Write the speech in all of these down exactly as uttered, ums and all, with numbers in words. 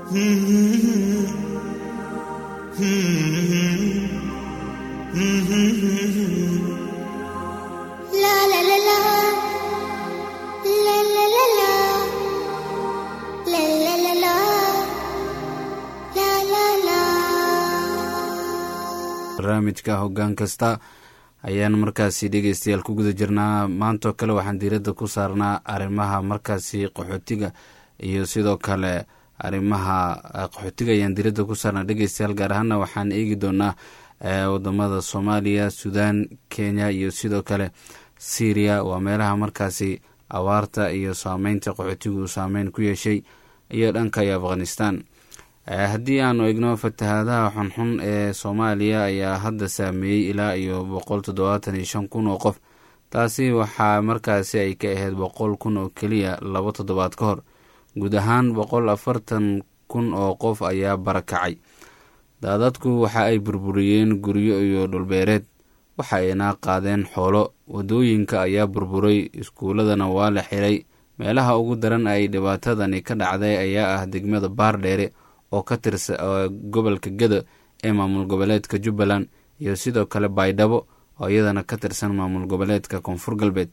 La la la la la la la la la la la la la la la. barnaamijka hoggaan kasta ayaan markaasi dhegeystayaal ku guda jirnaa. maantoo kale waxaan diiradda ku saarnaa arrimaha markaasi qaxootiga iyo sidoo kale arrimaha qaxootiga ayaan diiradda ku saarnaa dhegeystayaal. gaar ahaana waxaan eegi doonaa wadamada Soomaaliya, Suudaan, Kenya iyo sidoo kale Syria. waa meelaha markaasi awaarta iyo saameynta qaxootigu saameyn ku yeeshay, iyo dhanka Afghanistan. haddii aanu eegno fatahaadaha xunxun ee Soomaaliya ayaa hadda saameeyey ilaa iyo boqol toddobaatan iyo shan kun oo qof. taasi waxaa markaasi ay ka ahayd boqol kun oo keliya laba toddobaad ka hor. guud ahaan boqol afartan kun oo qof ayaa barakacay. daadadku waxa ay burburiyeen guryo iyo dhulbeereed, waxa ayna qaadeen xoolo. wadooyinka ayaa burburay, iskuuladana waa la xiray. meelaha ugu daran ay dhibaatadani ka dhacday ayaa ah degmada Baardheere oo ka tirsan gobolka Gado ee maamul goboleedka Jubbaland, iyo sidoo kale Baydhabo oo iyadana ka tirsan maamul goboleedka Koonfur Galbeed.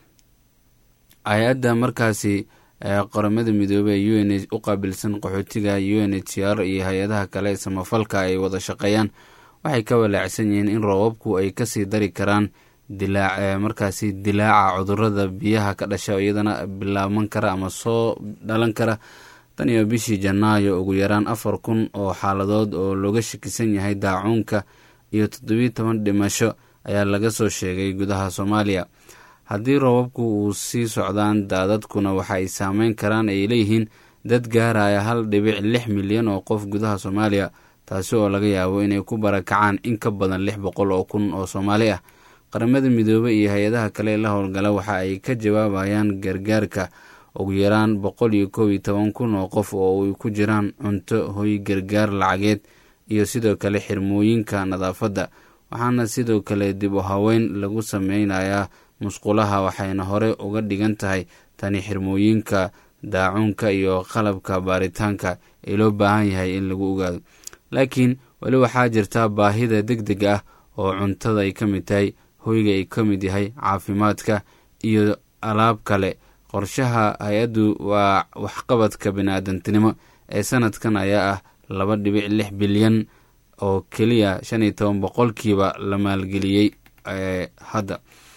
hay-adda markaasi qaramada midoobay ee U N u qaabilsan qaxootiga U N H C R iyo hay-adaha kale samafalka ay wada shaqeeyaan waxay ka walaacsan yihiin in roobabku ay kasii dari karaan dilaac markaasi dilaaca cudurrada biyaha ka dhasha iyadana bilaaban kara ama soo dhalan kara. tan iyo bishii Janaayo ugu yaraan afar kun oo xaaladood oo looga shakisan yahay daacuunka iyo toddobiyo toban dhimasho ayaa laga soo sheegay gudaha Soomaaliya. haddii roobabku uu sii socdaan, daadadkuna waxa ay saameyn karaan ay leeyihiin dad gaaraya hal dhibic lix milyan oo qof gudaha Soomaaliya, taasi oo laga yaabo inay ku barakacaan in ka badan lix boqol oo kun oo Soomaali ah. qaramada midoobay iyo hay-adaha kale la howlgala waxa ay ka jawaabayaan gargaarka ugu yaraan boqol iyo kow iyo toban kun oo qof oo ay ku jiraan cunto, hoy, gargaar lacageed iyo sidoo kale xirmooyinka nadaafadda. waxaana sidoo kale dib u haweyn lagu sameynayaa musqulaha, waxayna hore uga dhigan tahay tani xirmooyinka daacuunka iyo qalabka baaritaanka ee loo baahan yahay in lagu ogaado. laakiin weli waxaa jirta baahida degdeg ah oo cuntada ay ka mid tahay, hoyga ay ka mid yahay, caafimaadka iyo alaab kale. qorshaha hay-addu waa waxqabadka biniaadantinimo ee sanadkan ayaa ah laba dhibic lix bilyan oo keliya shan iyo toban boqolkiiba la maalgeliyey hadda.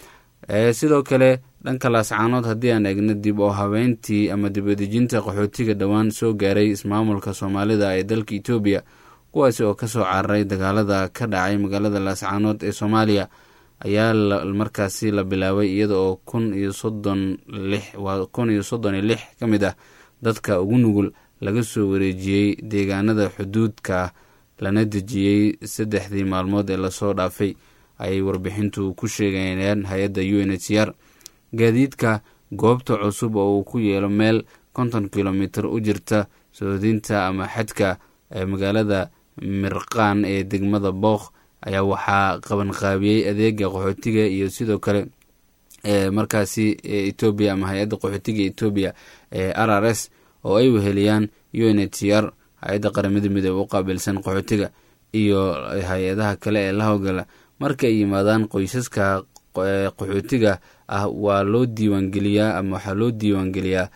sidoo kale dhanka Laascaanood haddii aan eegno dib oo habeyntii ama dibadejinta qaxootiga dhowaan soo gaaray ismaamulka Soomaalida ee dalka Itoobiya, kuwaasi oo kasoo cararay dagaalada ka dhacay magaalada Laascaanood ee Soomaaliya, ayaa markaasi la bilaabay iyada oo kun iyo soddon lix waa kun iyo soddon iyo lix ka mid ah dadka ugu nugul laga soo wareejiyey deegaanada xuduudka, lana dejiyey saddexdii maalmood ee lasoo dhaafay, ayay warbixintu ku sheegayeen hay-adda U N H C R. gaadiidka goobta cusub oo uu ku yeelo meel konton kilomitir u jirta soodinta ama xadka ee magaalada Mirqaan ee degmada Booq ayaa waxaa qabanqaabiyey adeega qaxootiga iyo sidoo kale ee markaasi Ethiopia ama hay-adda qaxootiga Ethiopia ee R R S oo ay weheliyaan U N H C R, hay-adda qaramada midoobay u qaabilsan qaxootiga iyo hay-adaha kale ee la howlgala. marka ay yimaadaan qoysaska qaxootiga ah waa loo diiwaangeliyaa ama waxaa loo diiwaangeliyaa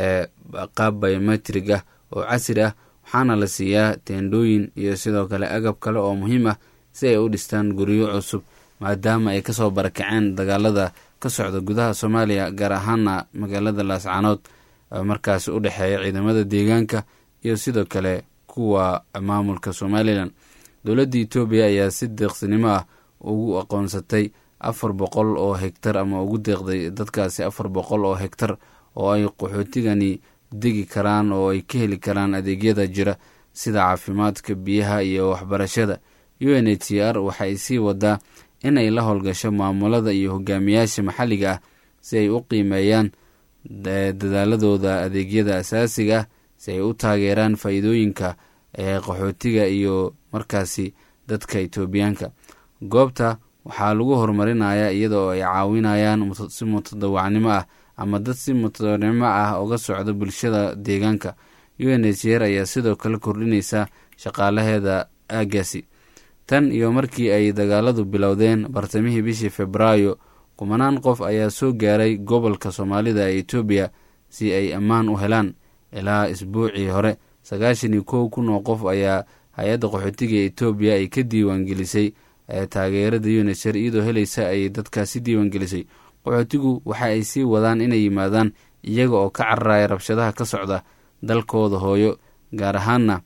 qaab biometric ah oo casri ah, waxaana la siiyaa teendhooyin iyo sidoo kale agab kale oo muhiim ah si ay u dhistaan guryo cusub, maadaama ay kasoo barakaceen dagaalada ka socda gudaha Soomaaliya, gaar ahaana magaalada Laascaanood markaas u dhexeeya ciidamada deegaanka iyo sidoo kale kuwa maamulka Somaliland. dowladda Itoobiya ayaa si deeqsinimo ah ugu aqoonsatay afar boqol oo hektar ama ugu deeqday dadkaasi afar boqol oo hektar oo ay qaxootigani degi karaan oo ay ka heli karaan adeegyada jira sida caafimaadka, biyaha iyo waxbarashada. U N H C R waxay sii wadaa inay la howlgasho maamulada iyo hogaamiyaasha maxalliga ah si ay u qiimeeyaan dadaaladooda adeegyada asaasiga ah, si ay u taageeraan faa'iidooyinka ee qaxootiga iyo markaasi dadka Itoobiyaanka. goobta waxaa lagu horumarinayaa iyadoo ay caawinayaan si mutadawacnimo ah ama dad si mutadawacnimo ah uga socda bulshada deegaanka. u n h r ayaa sidoo kale kordhinaysa shaqaalaheeda aagaasi. tan iyo markii ay dagaaladu bilowdeen bartamihii bishii febraayo, kumanaan qof ayaa soo gaaray gobolka soomaalida ee etoobiya si ay ammaan u helaan. ilaa isbuucii hore sagaashan iyo kow kun oo qof ayaa hay-adda qaxootiga ee etoobiya ay ka diiwaangelisay ee taageerada u n h r iyadoo helaysa ay dadkaasi diiwaangelisay. qaxootigu waxa ay sii wadaan inay yimaadaan iyaga oo ka cararaya rabshadaha ka socda dalkooda hooyo, gaar ahaana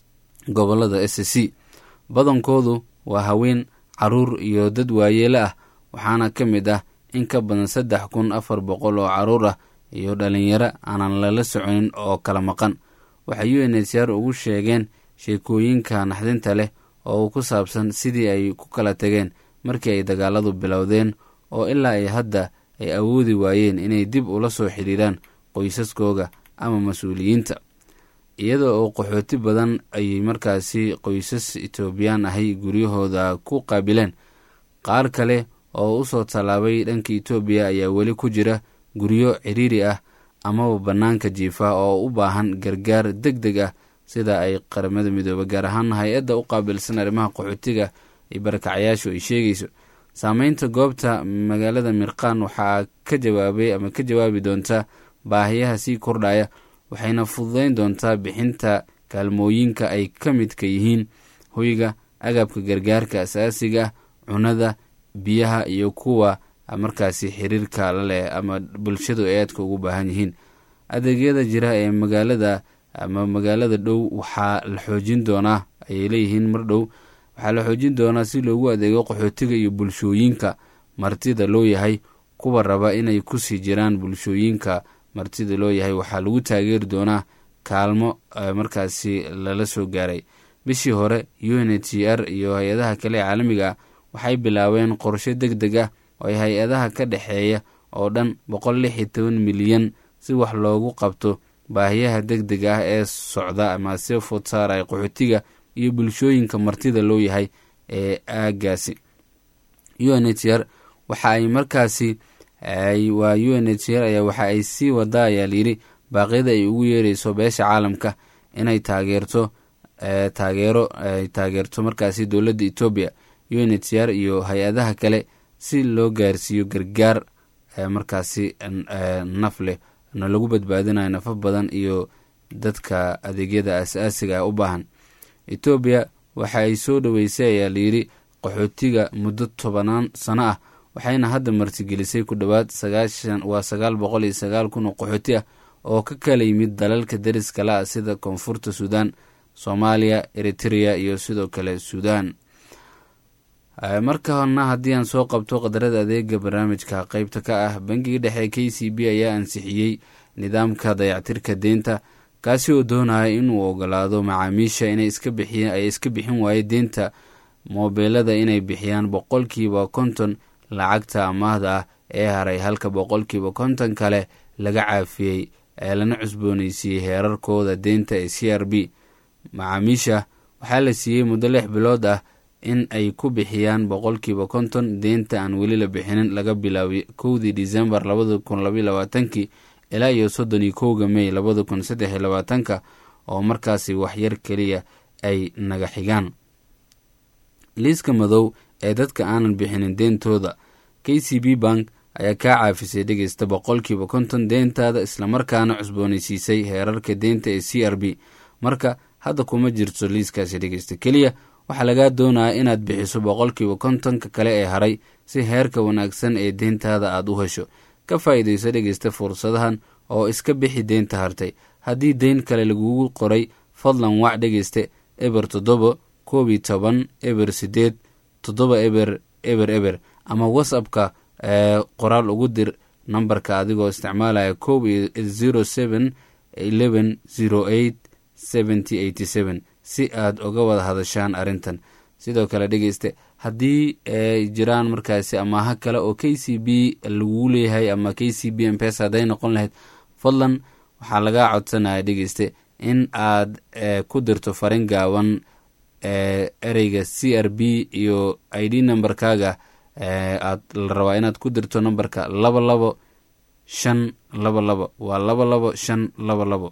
gobolada s c. badankoodu waa haween, caruur iyo dad waayeelo ah, waxaana ka mid ah in ka badan saddex kun afar boqol oo caruur ah iyo dhalinyaro aanan lala soconin oo kala maqan. waxay u n h r ugu sheegeen sheekooyinka naxdinta leh oo ku saabsan sidii ay ku kala tageen markii ay dagaaladu bilowdeen, oo ilaa ay hadda ay awoodi waayeen inay dib ula soo xidhiiraan qoysaskooga ama mas-uuliyiinta. iyada oo qaxooti badan ay markaasi qoysas etoobiyaan ahay guryahooda ku qaabileen, qaar kale oo u soo tallaabay dhanka etoobiya ayaa weli ku jira guryo ciriiri ah amaba bannaanka jiifa oo u baahan gargaar deg deg ah, sida ay qaramada midoobe gaar ahaan hay-adda u qaabilsan arrimaha qaxootiga iyo barakacyaashu ay sheegayso. saameynta goobta magaalada mirqaan waxaa ka jawaabay ama ka jawaabi doonta baahiyaha sii kordhaya, waxayna fududeyn doontaa bixinta kaalmooyinka ay ka midka yihiin hoyga, agabka gargaarka asaasiga ah, cunada, biyaha iyo kuwa markaasi xiriirka la leh ama bulshadu ay aadka ugu baahan yihiin. adeegyada jira ee magaalada ama magaalada dhow waxaa la xoojin doonaa ayay leeyihiin mar dhow waxaa la xoojin doonaa si loogu adeego qaxootiga iyo bulshooyinka martida loo yahay. kuwa raba inay kusii jiraan bulshooyinka martida loo yahay waxaa lagu taageeri doonaa kaalmo markaasi lala soo gaaray. bishii hore u n h r iyo hay-adaha kale ee caalamiga ah waxay bilaabeen qorshe deg deg ah oo ay hay-adaha ka dhexeeya oo dhan boqol lix iyo toban milyan si wax loogu qabto baahiyaha deg deg ah ee socda ama si food saaraya qaxootiga iyo bulshooyinka martida loo yahay ee aagaasi. u n h r waxa ay markaasi waa u n h r ayaa waxa ay sii wadaa ayaa layidhi baaqyada ay ugu yeerayso beesha caalamka inay taageerto taageero ay taageerto markaasi dowladda etoobiya, u n h r iyo hay-adaha kale si loo gaarsiiyo gargaar markaasi naf leh na lagu badbaadinayo nafaf badan iyo dadka adeegyada asaasiga u baahan. etoobiya waxa ay soo dhoweysay ayaa layidhi qaxootiga muddo tobanaan sano ah, waxayna hadda martigelisay ku dhowaad sagaashan waa sagaal boqol iyo sagaal kun oo qaxooti ah oo ka kala yimid dalalka dariska la sida koonfurta suudaan, soomaaliya, eritrea iyo sidoo kale suudaan. marka horna haddii aan soo qabto qadarada adeega barnaamijka qeybta ka ah, bangiga dhexe k c b ayaa ansixiyey nidaamka dayactirka deenta, kaasi oo doonaya inuu ogolaado macaamiisha inay iska bixiyaan ay iska bixin waaye deenta moobeelada inay bixiyaan boqolkiiba konton lacagta amaahda ah ee haray, halka boqolkiiba konton kale laga caafiyey ee lana cusbooneysiiyey heerarkooda deenta ee c r b. macaamiisha waxaa la siiyey muddo lix bilood ah in ay ku bixiyaan boqolkiiba konton deenta aan weli la bixinin laga bilaabay kowdii disembar labada kun labaiyo labaatankii ilaa iyo soddon iyo kowga mey labada kun saddex iyo labaatanka oo markaasi waxyar keliya ay naga xigaan. liiska madow ee dadka aanan bixinin deentooda, k c b bank ayaa kaa caafisay dhegeysta boqolkiiba konton deentaada islamarkaana cusboonaysiisay heerarka deenta ee c r b. marka hadda kuma jirto liiskaasi dhegeysta, keliya waxaa lagaa doonayaa inaad bixiso boqolkiiba kontonka kale ee haray si heerka wanaagsan ee deentaada aad u hesho. ka faa'iidayso dhegeysta fursadahan oo iska bixi deenta hartay. haddii deyn kale lagugu qoray, fadlan wac dhegeyste eber toddoba koob iyo toban eber sideed toddoba eber eber eber ama whatsappka qoraal ugu dir nambarka adigoo isticmaalaya koob iyo zero seven eleven zero eight seventy eighty seven si aad uga wada hadashaan arrintan. sidoo kale dhegeyste haddii ay jiraan markaasi amaaha kale oo k c b lagu leeyahay ama k c b mpesa hadday noqon lahayd, fadlan waxaa lagaa codsanaya dhegeyste in aad ku dirto farin gaaban ereyga c r b iyo i d numberkaaga aad la rabaa inaad ku dirto nambarka laba labo shan laba labo waa laba labo shan laba labo.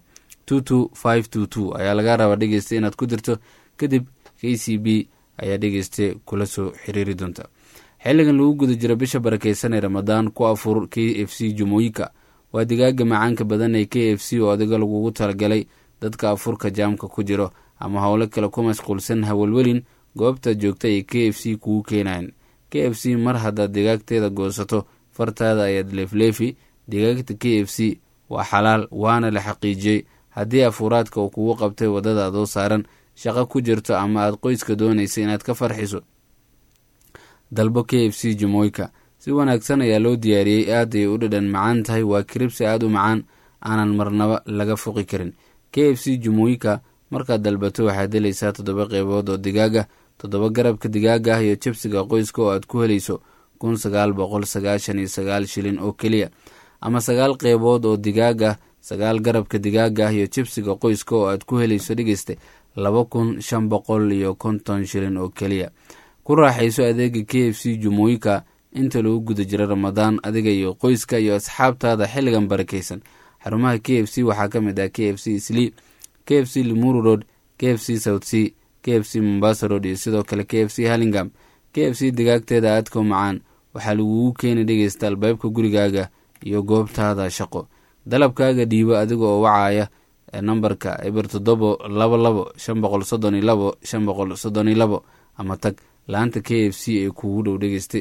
two two five two two ayaa laga rabaa dhegeysta inaad ku dirto, kadib k c b ayaa dhegeysta kula soo xiriiri doonta. xilligan lagu guda jiro bisha barakeysan ee ramadaan, ku afur k f c jumooyinka. waa digaaga macaanka badan ee k f c oo adiga lagugu talagalay dadka afurka jaamka ku jiro ama howlo kale ku mashquulsan. hawalwelin goobta joogta ay k f c kugu keenayan. k f c mar haddaad digaagteeda goosato fartaada ayaad leefleefi. digaagta k f c waa xalaal, waana la xaqiijiyey. haddii afuraadka uu kugu qabtay waddada adoo saaran, shaqo ku jirto ama aad qoyska doonaysa inaad ka farxiso, dalbo k f c jumooyinka. si wanaagsan ayaa loo diyaariyey, aad ayay u dhadhan macaan tahay. waa kiribsi aad u macaan, aanan marnaba laga foqi karin. k f c jumooyinka markaad dalbato waxaad helaysaa toddoba qeybood oo digaaga, toddoba garabka digaaga ah iyo jibsiga qoyska oo aad ku helayso kun sagaal boqol sagaashan iyo sagaal shilin oo keliya, ama sagaal qeybood oo digaaga, sagaal garabka digaaga ah iyo jibsiga qoyska oo aad ku helayso dhegeyste laba kun shan boqol iyo konton shilin oo keliya. ku raaxayso adeega k f c jumooyinka inta lagu guda jiro ramadaan, adiga iyo qoyska iyo asxaabtaada xilligan barakeysan. xarumaha k f c waxaa ka mid ah k f c Sli, k f c Limuru Road, k f c South Sea, k f c Mombasa Road iyo sidoo kale k f c Hurlingham. k f c digaagteeda aadka u macaan waxaa lagugu keeni dhegeysta albaabka gurigaaga iyo goobtaada shaqo. dalabkaaga dhiibo adiga oo wacaya nambarka eber toddobo labo labo shan boqol soddon iyo labo shan boqol soddon iyo labo ama tag laanta k f c ee kugu dhow dhegeyste.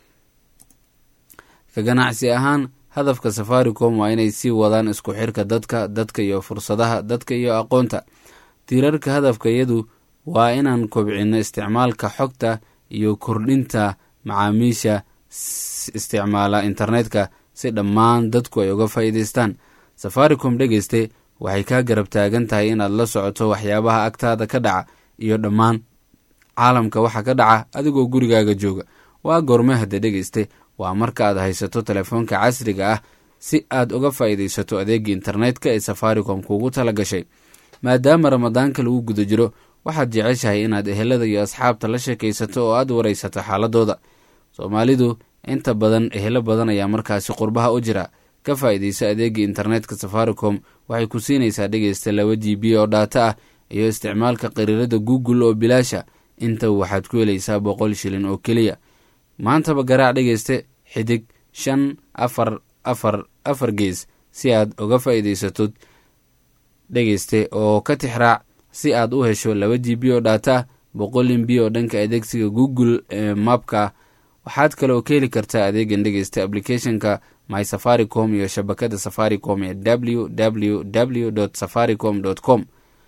ka ganacsi ahaan, hadafka Safaricom waa inay sii wadaan isku xirka dadka dadka iyo fursadaha dadka iyo aqoonta. tiirarka hadafka iyadu waa inaan kobcino isticmaalka xogta iyo kordhinta macaamiisha isticmaala internetka si dhammaan dadku ay uga faa'iidaystaan. Safaricom dhegeyste waxay kaa garab taagan tahay inaad la socoto waxyaabaha agtaada ka dhaca iyo dhammaan caalamka waxa ka dhaca adigoo gurigaaga jooga. waa goorme hadda dhegeyste? waa marka aad haysato telefoonka casriga ah si aad uga faa'iidaysato adeega internetka ee Safaricom kuugu tala gashay. maadaama ramadaanka lagu guda jiro, waxaad jeceshahay inaad ehelada iyo asxaabta la sheekaysato oo aad waraysato xaaladooda. Soomaalidu inta badan ehelo badan ayaa markaasi qurbaha u jira. ka faa'iidaysa adeega internetka Safaricom waxay ku siinaysaa dhegeysta laba g b oo data ah iyo isticmaalka qariirada Google oo bilaasha. inta waxaad ku helaysaa boqol shilin oo keliya. maantaba garaac dhegeyste xidig shan afar afar afar gees si aad uga faa'iidaysato dhegeyste oo ka tixraac si aad u hesho laba g b oo data, boqol m b oo dhanka adeegsiga Google ee mapka. waxaad kale oo ka heli kartaa adeegan dhegeysta applicationka My Safaricom iyo shabakada Safaricom ee w w w dot safaricom dot com.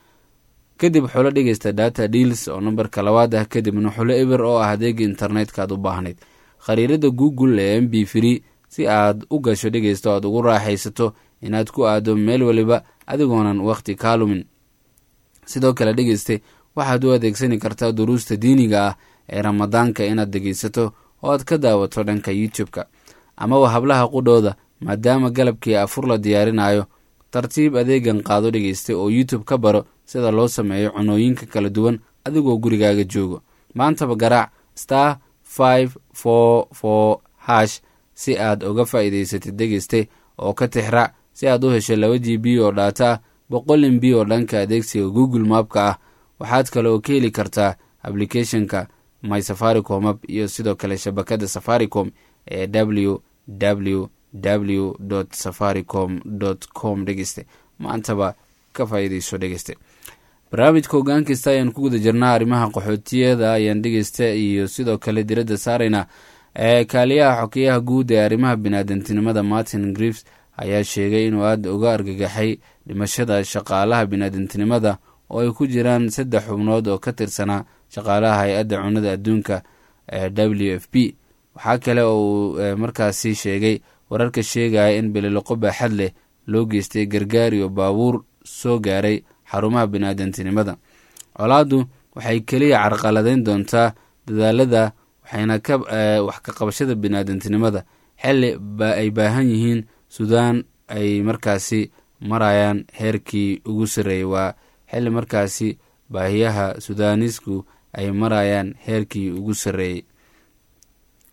kadib xulo dhegeysta data deals oo nambarka labaad ah, kadibna xulo eber oo ah adeega internetka aad u baahnayd. khariirada Google ee m b free si aad u gasho dhegeysto aad ugu raaxaysato inaad ku aado meel waliba adigoonan waqti kaalumin. sidoo kale dhegeyste waxaad u adeegsani kartaa duruusta diiniga ah ee ramadaanka inaad dhegeysato oo aad ka daawato dhanka YouTube-ka amaba hablaha qudhooda. maadaama galabkii afur la diyaarinayo, tartiib adeegan qaado dhegeyste oo YouTube ka baro sida loo sameeyo cunooyinka kala duwan adigoo gurigaaga joogo. maantaba garaac star five four four hash si aad uga faa'iidaysatid dhegeyste oo ka tixraac si aad u hesho laba g b oo data, boqol m b oo dhanka adeegsiga Google mapka ah. waxaad kale oo ka heli kartaa applicationka My Safaricom app iyo sidoo kale shabakada Safaricom ee w w w dot safaricom dot com dhegeyste. maantaba ka faa'iidayso dhegeyste. barnaamijka hoggaan kasta ayaan ku guda jirnaa arrimaha qaxootiyada ayaan dhegeysta iyo sidoo kale diradda saarayna ee kaaliyaha xokeyaha guud ee arrimaha biniaadantinimada Martin Griffiths ayaa sheegay inuu aada uga argagaxay dhimashada shaqaalaha biniaadantinimada oo ay ku jiraan saddex xubnood oo ka tirsanaa shaqaalaha hay-adda cunada adduunka ee w f p. waxaa kale oo uu markaasi sheegay wararka sheegaya in bililoqo baaxad leh loo geystay gargaar iyo baabuur soo gaaray xarumaha biniaadantinimada. colaadu waxay keliya carqaladeyn doontaa dadaalada waxayna ka wax ka qabashada biniaadantinimada xilli ay baahan yihiin. Suudaan ay markaasi marayaan heerkii ugu sarreeyay. waa xilli markaasi baahiyaha suudaanisku ay marayaan heerkii ugu sarreeyay.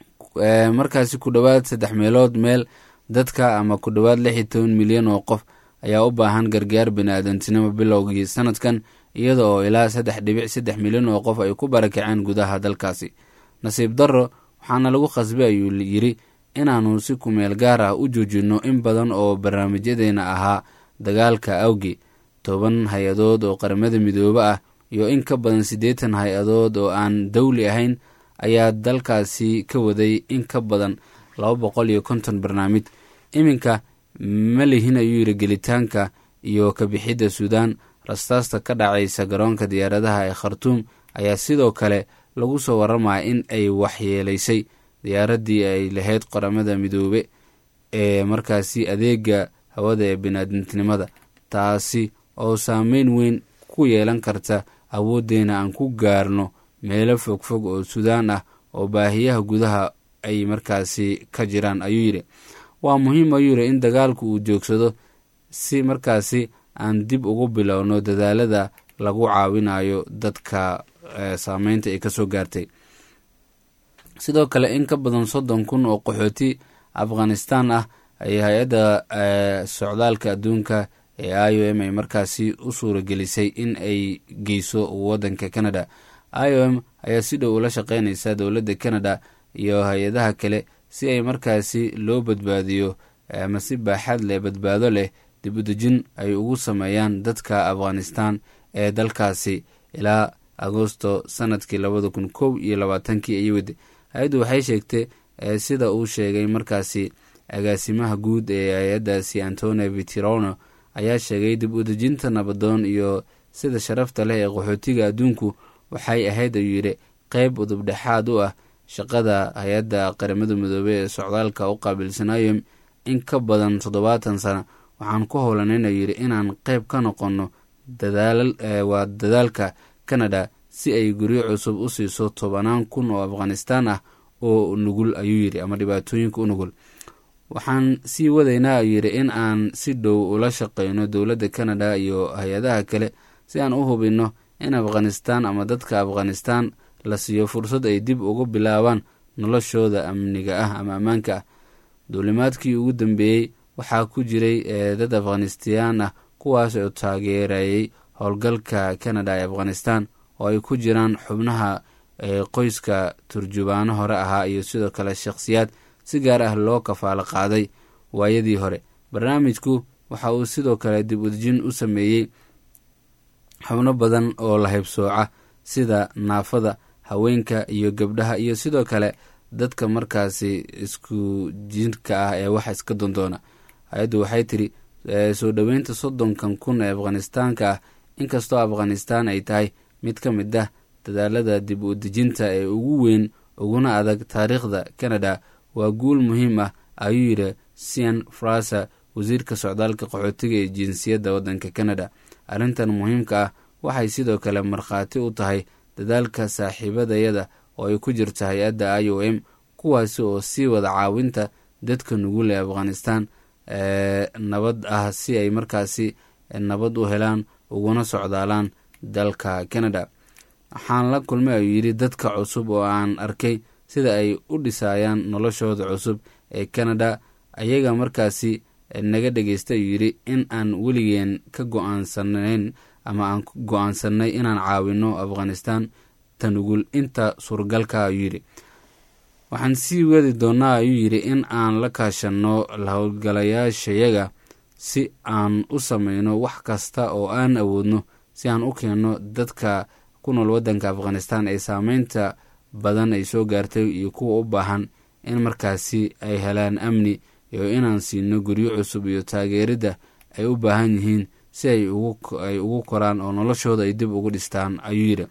markaasi ku dhowaad saddex meelood meel dadka ama ku dhowaad lix iyo toban milyan oo qof ayaa u baahan gargaar bini-aadantinimo bilowgii sanadkan iyada oo ilaa saddex dhibic saddex milyan oo qof ay ku barakaceen gudaha dalkaasi. nasiib darro waxaana lagu khasbay ayuu yidhi inaannu si kumeel gaar ah u joojinno in badan oo barnaamijyadeena ahaa dagaalka awgi. toban hay-adood oo qaramada midoobe ah iyo in ka badan siddeetan hay-adood oo aan dawli ahayn ayaa dalkaasi ka waday in ka badan laba boqol iyo konton barnaamij. iminka ma lihin ayuu yidhi gelitaanka iyo kabixidda suudaan. rastaasta ka dhacaysa garoonka diyaaradaha ee khartuum ayaa sidoo kale lagu soo warramaya in ay waxyeelaysay diyaaraddii ay lahayd qaramada midoobe ee markaasi adeega hawada ee biniaadamtinimada, taasi oo saameyn weyn ku yeelan karta awooddeena aan ku gaarno meelo fogfog oo suudaan ah oo baahiyaha gudaha ay markaasi ka jiraan ayuu yidhi. waa muhiim ayuu yidhi in dagaalku uu joogsado si markaasi aan dib ugu bilowno dadaalada lagu caawinayo dadka saameynta ay ka soo gaartay. sidoo kale in ka badan soddon kun oo qaxooti afghanistan ah ay hay-adda socdaalka adduunka ee i o m ay markaasi u suuragelisay in ay geyso waddanka canada. i o m ayaa si dhow ula shaqeynaysa dowladda canada iyo hay-adaha kale si ay markaasi loo badbaadiyo ama si baaxad leh badbaado leh dib u dejin ay ugu sameeyaan dadka afghanistan ee dalkaasi ilaa agosto sanadkii labada kun kow iyo labaatankii ay wadi. hay-addu waxay sheegtay sida uu sheegay markaasi agaasimaha guud ee hay-addaasi antonio vitirano ayaa sheegay dib u dejinta nabadoon iyo sida sharafta leh ee qaxootiga adduunku waxay ahayd ayuu yidhi qeyb udubdhexaad u ah shaqada hay-adda qaramada midoobey ee socdaalka u qaabilsan i o m in ka badan toddobaatan sano. waxaan ku howlanayn ayuu yidhi inaan qeyb ka noqonno waa dadaalka canada si ay guryo cusub u siiso tobanaan kun oo afghanistan ah oo nugul ayuu yidhi ama dhibaatooyinka u nugul. waxaan sii wadaynaa ayuu yidhi in aan si dhow ula shaqeyno dowladda canada iyo hay-adaha kale si aan u hubinno in afghanistan ama dadka afghanistan la siiyo fursad ay dib ugu bilaabaan noloshooda amniga ah ama ammaanka ah. duulimaadkii ugu dambeeyey waxaa ku jiray dad afghanistaan ah kuwaas oo taageerayay howlgalka canada ee afghanistan oo ay ku jiraan xubnaha qoyska turjubaano hore ahaa iyo sidoo kale shakhsiyaad si gaar ah loo kafaalo qaaday waayadii hore. barnaamijku waxa uu sidoo kale dib udejin u sameeyey xubno badan oo la haybsooca sida naafada, haweenka iyo gabdhaha iyo sidoo kale dadka markaasi isku jirka ah ee wax iska dondoona. hay-addu waxay tiri soo dhoweynta soddonkan kun ee afghanistaanka ah inkastoo afghanistan ay tahay mid ka mid ah dadaalada dib u dejinta ee ugu weyn uguna adag taariikhda canada waa guul muhiim ah ayuu yidhi sian frasa, wasiirka socdaalka qaxootiga ee jinsiyadda waddanka canada. arrintan muhiimka ah waxay sidoo kale markhaati u tahay dadaalka saaxiibadayada oo ay ku jirta hay-adda i o m kuwaasi oo sii wada caawinta dadka nugul ee afghanistan ee nabad ah si ay markaasi nabad u helaan uguna socdaalaan dalka canada. waxaan la kulmay ayuu yidhi dadka cusub oo aan arkay sida ay u dhisayaan noloshooda cusub ee canada. ayaga markaasi naga dhegaystay ayuu yidhi in aan weligeen ka go-aansanayn ama aan go-aansanay inaan caawino afghanistan tanugul inta suuragalka ayuu yidhi. waxaan sii wadi doonaa ayuu yidhi in aan la kaashanno howlgalayaashayaga si aan u sameyno wax kasta oo aan awoodno si aan u keenno dadka ku nool waddanka afghanistan ee saameynta badan ay soo gaartay iyo kuwa u baahan in markaasi ay helaan amni iyo inaan siino guryo cusub iyo taageeridda ay u baahan yihiin si ay ugu koraan oo noloshooda ay dib ugu dhistaan ayuu yidhi.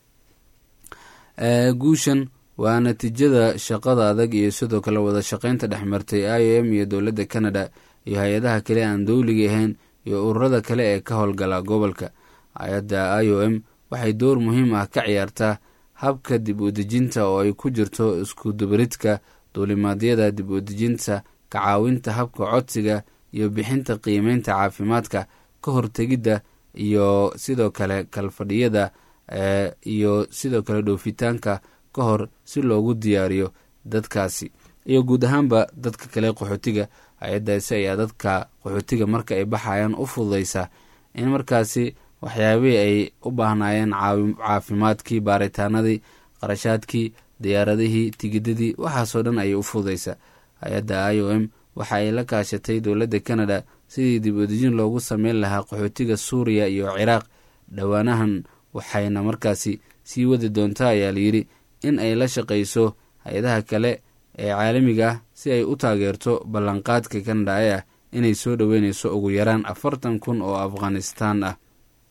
guushan waa natiijada shaqada adag iyo sidoo kale wada shaqeynta dhexmartay i o m iyo dowladda canada iyo hay-adaha kale aan dowliga ahayn iyo ururada kale ee ka howlgala gobolka. hay-adda i o m waxay door muhiim ah ka ciyaartaa habka dib u dejinta oo ay ku jirto isku dubaridka duulimaadyada dib u dejinta, ka caawinta habka codsiga iyo bixinta qiimeynta caafimaadka, ka hortegidda iyo sidoo kale kalfadhiyada iyo sidoo kale dhoofitaanka ka hor si loogu diyaariyo dadkaasi. iyo guud ahaanba dadka kale qaxootiga. hay-adaasi ayaa dadka qaxootiga marka ay baxayaan u fududeysa in markaasi waxyaabihii ay u baahnaayeen caafimaadkii, baaritaanadii, qarashaadkii, diyaaradihii, tigidadii, waxaasoo dhan ayay u fududeysa. hay-adda i o m waxa ay la kaashatay dowladda Canada sidii dib u dejin loogu sameyn lahaa qaxootiga Suuriya iyo Ciraaq dhowaanahan, waxayna markaasi sii wadi doontaa ayaa layidhi in ay la shaqayso hay-adaha kale ee caalamiga ah si ay u taageerto ballanqaadka Canada ee ah inay soo dhoweyneyso ugu yaraan afartan kun oo Afghanistan ah.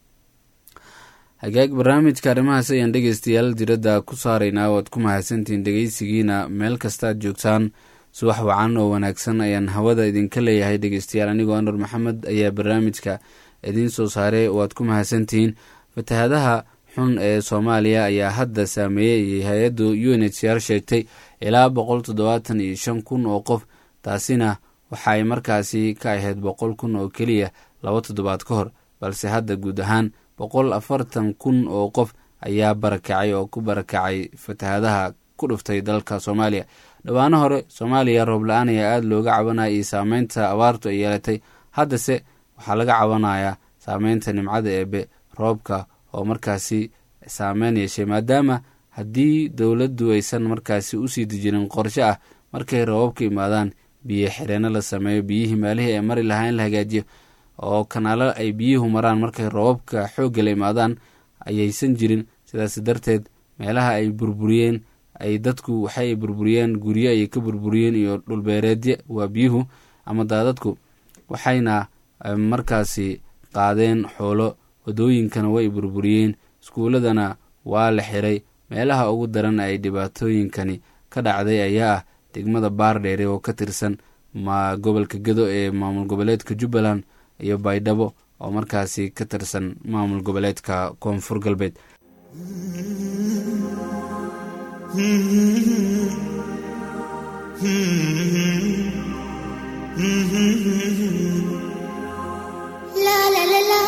hagaag barnaamijka arrimahaas ayaan dhegeystayaal diradda ku saaraynaa. waad ku mahadsantihiin dhegeysigiina meel kastaad joogtaan. subax wacan oo wanaagsan ayaan hawada idinka leeyahay dhegeystayaal. anigoo anur maxamed ayaa barnaamijka idiin soo saaray. waad ku mahadsantihiin. fatahaadaha xun ee Soomaaliya ayaa hadda saameeyey hay-addu U N H C R sheegtay ilaa boqol toddobaatan iyo shan kun oo qof. taasina waxaay markaasi ka ahayd boqol kun oo keliya laba toddobaad ka hor, balse hadda guud ahaan boqol afartan kun oo qof ayaa barakacay oo ku barakacay fatahaadaha ku dhuftay dalka Soomaaliya. dhawaano hore Soomaaliya roob la-aan ayaa aada looga cabanaya iyo saameynta abaartu ay yeelatay. haddase waxaa laga cabanayaa saameynta nimcada eebe, roobka oo markaasi saameyn yeeshay, maadaama haddii dowladdu aysan markaasi usii dejirin qorshe ah markay roobabka imaadaan biyo xireenno la sameeyo, biyihii maalihii ay mari lahaa in la hagaajiyo, oo kanaalo ay biyuhu maraan markay roobabka xoogga la imaadaan ayaysan jirin. sidaas darteed meelaha ay burburiyeen ay dadku waxay burburiyeen guryo ayay ka burburiyeen iyo dhulbeereedya, waa biyuhu ama daadadku, waxayna markaasi qaadeen xoolo, wadooyinkana way burburiyeen, iskuuladana waa la xiray. meelaha ugu daran ay dhibaatooyinkani ka dhacday ayaa ah degmada Baardheere oo ka tirsan ma gobolka Gedo ee maamul goboleedka Jubbaland iyo Baydhabo oo markaasi ka tirsan maamul goboleedka Koonfur Galbeed. La la la la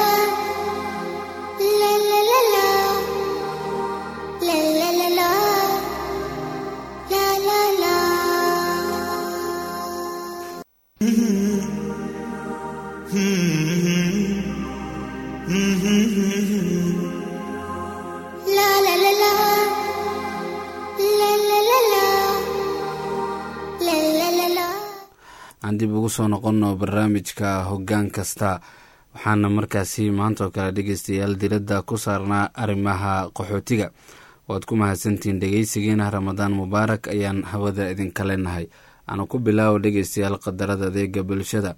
la la la la la la la la la la la la la la la aan dib ugu soo noqonno barnaamijka hoggaan kasta. waxaana markaasi maanta oo kale dhegeystayaal diradda ku saarnaa arrimaha qaxootiga. waad ku mahadsantihiin dhegeysigiina. ramadaan mubaarak ayaan hawada idinka leenahay. aanu ku bilaawo dhegeystayaal qadarada adeega bulshada.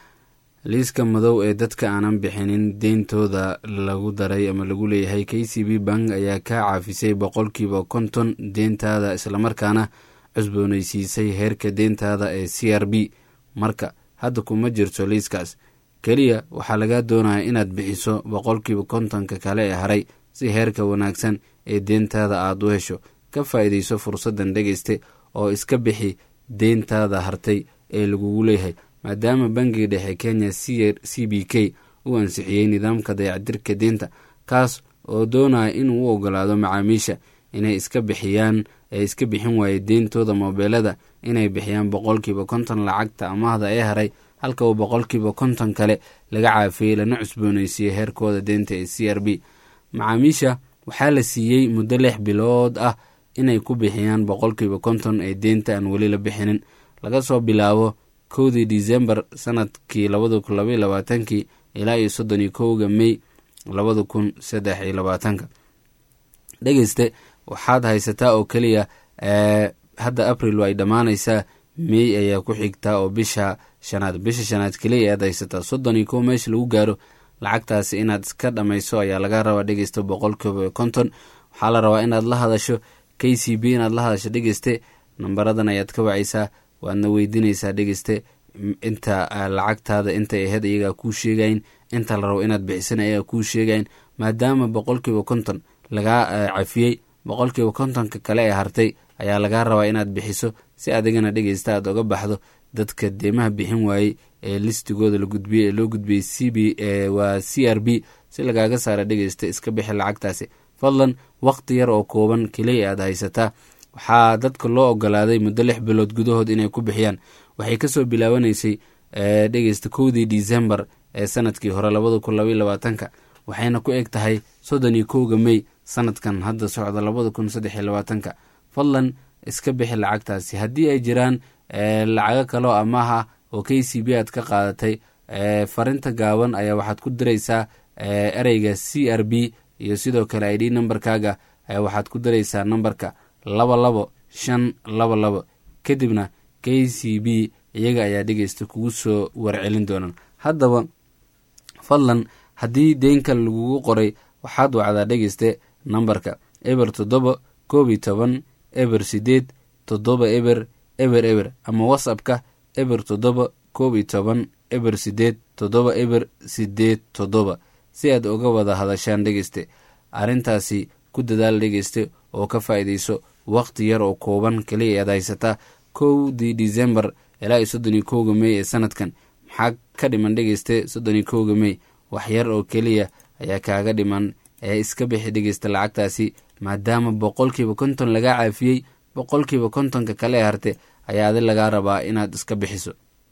liiska madow ee dadka aanan bixinin deyntooda lagu daray ama lagu leeyahay K C B Bank ayaa ka caafisay boqolkiiba konton deyntaada, islamarkaana cusboonaysiisay heerka deyntaada ee C R B. marka hadda kuma jirto liiskaas, keliya waxaa laga doonaya inaad bixiso boqolkiiba kontonka kale ee haray si heerka wanaagsan ee deyntaada aada u hesho. ka faa'iidayso fursaddan dhegeyste oo iska bixi deyntaada hartay ee lagugu leeyahay, maadaama bangiga dhexe Kenya C B K uu ansixiyey nidaamka dayactirka deynta, kaas oo doonaya inuu u ogolaado macaamiisha inay iska bixiyaan ee iska bixin waaye deyntooda moobeelada inay bixiyaan boqolkiiba konton lacagta amaahda ee haray, halka uu boqolkiiba konton kale laga caafiyey lana cusboonaysiiyey heerkooda deynta ee C R B. macaamiisha waxaa la siiyey muddo lix bilood ah inay ku bixiyaan boqolkiiba konton ee deynta aan weli la bixinin laga soo bilaabo kowdii Disembar sanadkii labada kun labaiyo labaatankii ilaa iyo soddon iyo kowga May labada kun saddex iyo labaatanka. dhegeyste waxaad haysataa oo keliya hadda April ay dhammaanaysaa, May ayaa ku xigtaa oo bisha shanaad bisha shanaad keliya aad haysataa. soddon iyo kow meesha lagu gaaro lacagtaasi inaad iska dhamayso ayaa laga rabaa dhegeyste boqolkiiba konton. waxaa la rabaa inaad la hadasho K C B, inaad la hadasho dhegeyste. nambaradan ayaad ka wacaysaa, waadna weydiinaysaa dhegeyste inta lacagtaada intay ahayd iyagaa kuu sheegayn, inta la rabo inaad bixisan ayagaa kuu sheegayn. maadaama boqolkiiba konton lagaa cafiyey, boqolkiiba kontonka kale ee hartay ayaa lagaa rabaa inaad bixiso si adigana dhegeysta aad oga baxdo dadka deemaha bixin waayey ee listigooda la gudbiyey ee loo gudbiyey C B waa C R B si lagaaga saara dhegeysta iska bixi lacagtaasi. fadlan waqti yar oo kooban keliya aad haysataa, waxaa dadka loo ogolaaday muddo lix bilood gudahood inay ku bixiyaan. waxay kasoo bilaawanaysay dhegeysta kowdii December ee sanadkii hore labada kun labaiyo labaatanka waxayna ku eg tahay soddon iyo kowga May sanadkan hadda socda labada kun saddex iyo labaatanka. fadlan iska bixi lacagtaasi. haddii ay jiraan lacago kaloo amaha oo K C B aad ka qaadatay, farinta gaaban ayaa waxaad ku diraysaa ereyga C R B iyo sidoo kale I D numberkaaga ayaa waxaad ku diraysaa numberka laba labo shan laba labo. kadibna K C B iyaga ayaa dhegeysta kugu soo warcelin doonaan. haddaba fadlan haddii deynka lagugu qoray waxaad wacdaa dhegeyste numberka eber toddoba koob iyo toban eber sideed toddoba eber eber eber ama whatsappka eber toddoba koob iyo toban eber sideed toddoba eber sideed toddoba si aad uga wada hadashaan dhegeyste. arrintaasi ku dadaal dhegeyste oo ka faa'iidayso waqti yar oo kooban kaliya aad haysataa kowdii December ilaa iyo soddon iyo kowga May ee sanadkan. maxaa ka dhiman dhegeyste soddon iyo kowga May? wax yar oo keliya ayaa kaaga dhiman ee iska bixi dhegeysta lacagtaasi, maadaama boqolkiiba konton lagaa caafiyey. boqolkiiba kontonka kale ee harte ayaa adi lagaa rabaa inaad iska bixiso.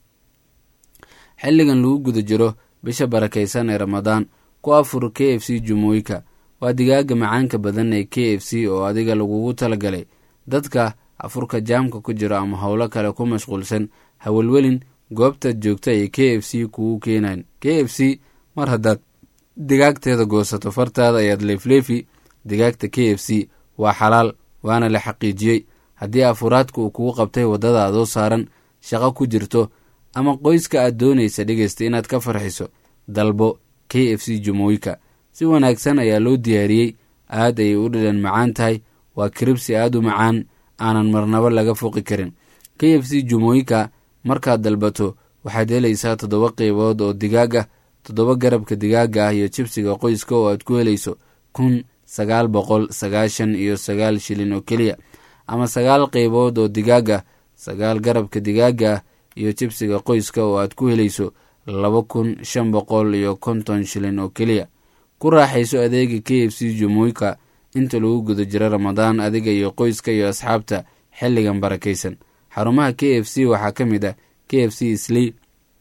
xilligan lagu guda jiro bisha barakaysan ee Ramadaan, ku afur K F C Jumuika. waa digaaga macaanka badan ee K F C oo adiga lagugu talagalay. dadka afurka jaamka ku jiro ama howlo kale ku mashquulsan hawalwelin, goobtaad joogta ay K F C kugu keenayn. K F C mar haddaad digaagteeda goosato fartaada ayaad leefleefi. digaagta K F C waa xalaal waana la xaqiijiyey. haddii afuraadka uu kugu qabtay waddadaadoo saaran, shaqo ku jirto, ama qoyska aad doonaysa dhegeysta inaad ka farxiso, dalbo K F C Jumuika. si wanaagsan ayaa loo diyaariyey, aad ayay u dhadhan macaan tahay. waa kiribsi aad u macaan aanan marnabo laga foqi karin. K F C Jumuika markaad dalbato waxaad helaysaa toddoba qaybood oo digaag ah, toddoba garabka digaaga ah iyo jibsiga qoyska oo aad ku helayso kun sagaal boqol sagaashan iyo sagaal shilin oo keliya, ama sagaal qaybood oo digaag ah, sagaal garabka digaaga ah iyo jibsiga qoyska oo aad ku helayso laba kun shan boqol iyo konton shilin oo keliya. ku raaxayso adeega K F C Jumuika inta lagu guda jiro Ramadaan, adiga iyo qoyska iyo asxaabta xilligan barakaysan. xarumaha K F C waxaa ka mid ah K F C Eastleigh,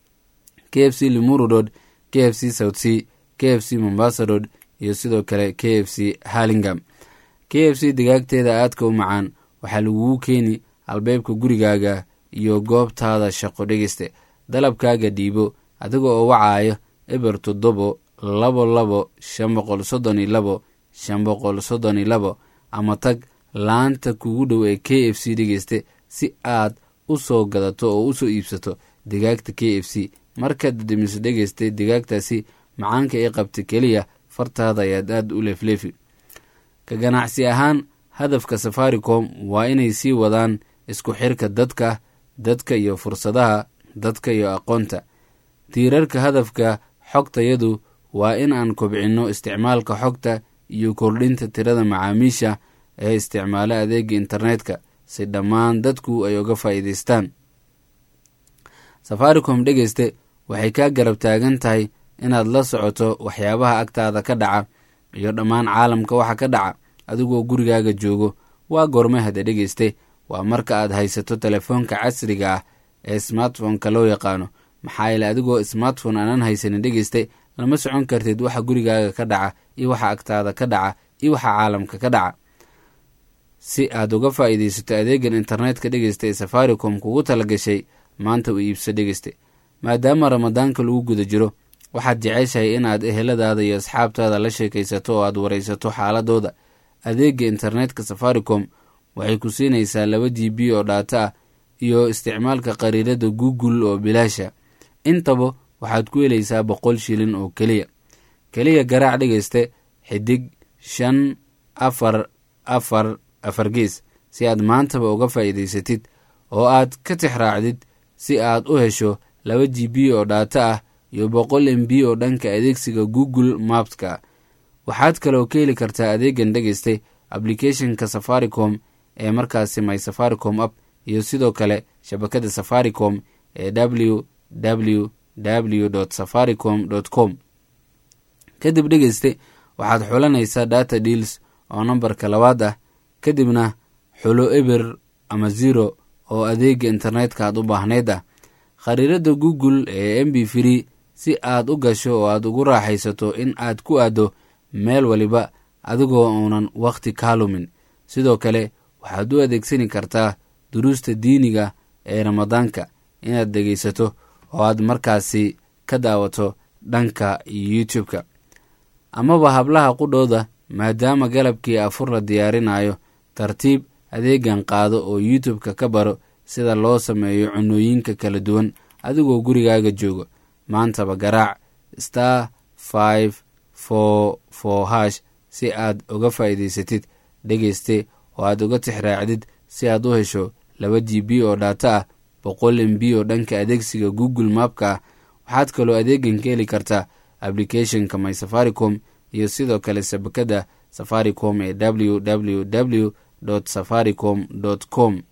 K F C Limuru Road, K F C South Sea, K F C Mombasa Road iyo sidoo kale K F C Hurlingham. K F C digaagteeda aadka u macaan waxaa lagugu keeni albaabka gurigaaga iyo goobtaada shaqo dhegeyste. dalabkaaga dhiibo adiga oo wacaayo eber toddobo labo labo shan boqol soddon iyo labo shan boqol soddon iyo labo ama tag laanta kugu dhow ee K F C dhegeyste si aad u soo gadato oo u soo iibsato digaagta K F C. markaad dhadhamiso dhegeyste digaagtaasi macaanka ay qabta keliya fartaada ayaad aad u leefleefi. ka ganacsi ahaan, hadafka Safaricom waa inay sii wadaan isku xirka dadka dadka iyo fursadaha dadka iyo aqoonta. tiirarka hadafka xogtayadu waa in aan kobcinno isticmaalka xogta iyo kordhinta tirada macaamiisha ee isticmaala adeega internetka si dhammaan dadku ay uga faa'iidaystaan. Safaricom dhegeyste waxay kaa garab taagan tahay inaad la socoto waxyaabaha agtaada ka dhaca iyo dhammaan caalamka waxa ka dhaca adigoo gurigaaga joogo. waa goorme hada dhegeyste? waa marka aad haysato telefoonka casriga ah ee smartphone-ka loo yaqaano. maxaa yeele adigoo smartphone aanan haysanin dhegeyste lama socon kartid waxa gurigaaga ka dhaca iyo waxa agtaada ka dhaca iyo waxa caalamka ka dhaca. si aad uga faa'iidaysato adeegan internetka dhegeysta ee Safaricom kugu talagashay, maanta u iibso dhegeyste. maadaama ramadaanka lagu guda jiro, waxaad jeceshahay inaad eheladaada iyo asxaabtaada la sheekaysato oo aad waraysato xaaladooda. adeega internetka Safaricom waxay ku siinaysaa laba G B oo data ah iyo isticmaalka qariirada Google oo bilaasha. intaba waxaad ku helaysaa boqol shilin oo keliya. keliya garaac dhegeyste xidig shan afar afar afar gees si aad maantaba uga faa'iidaysatid oo aad ka tixraacdid si aad u hesho laba G B oo data ah iyo boqol M B oo dhanka adeegsiga Google Maps-ka. waxaad kaloo ka heli kartaa adeegan dhegeyste applicationka Safaricom ee markaasi My Safaricom app iyo sidoo kale shabakada Safaricom ee w w w dot safaricom dot com. kadib dhegeyste waxaad xulanaysaa data deals oo nambarka labaad ah, kadibna xulo eber ama zero oo adeega internetka aad u baahnayd ah. khariirada google ee m b free si aad u gasho oo aad ugu raaxaysato in aad ku aado meel waliba adigoo uunan wakhti kaa lumin. sidoo kale waxaad u adeegsani kartaa duruusta diiniga ee ramadaanka inaad dhegaysato oo aad markaasi ka daawato dhanka youtube-ka. amaba hablaha qudhooda maadaama galabkii afur la diyaarinayo, tartiib adeegan qaado oo youtube-ka ka baro sida loo sameeyo cunooyinka kala duwan adigoo gurigaaga joogo. maantaba garaac star five four four hash si aad uga faa'iidaysatid dhegayste oo aad uga tixraacdid si aad u hesho laba g b oo dhata ah, boqol m b oo dhanka adeegsiga google mapka ah. waxaad kaloo adeegan ka heli kartaa applicationka my safaricom iyo sidoo kale shabakada safaricom ee w w w dot safaricom dot com.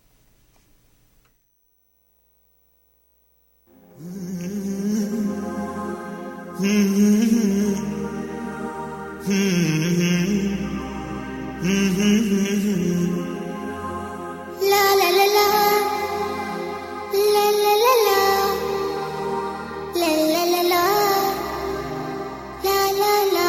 La la la la, la la la la, la la la la, la la la.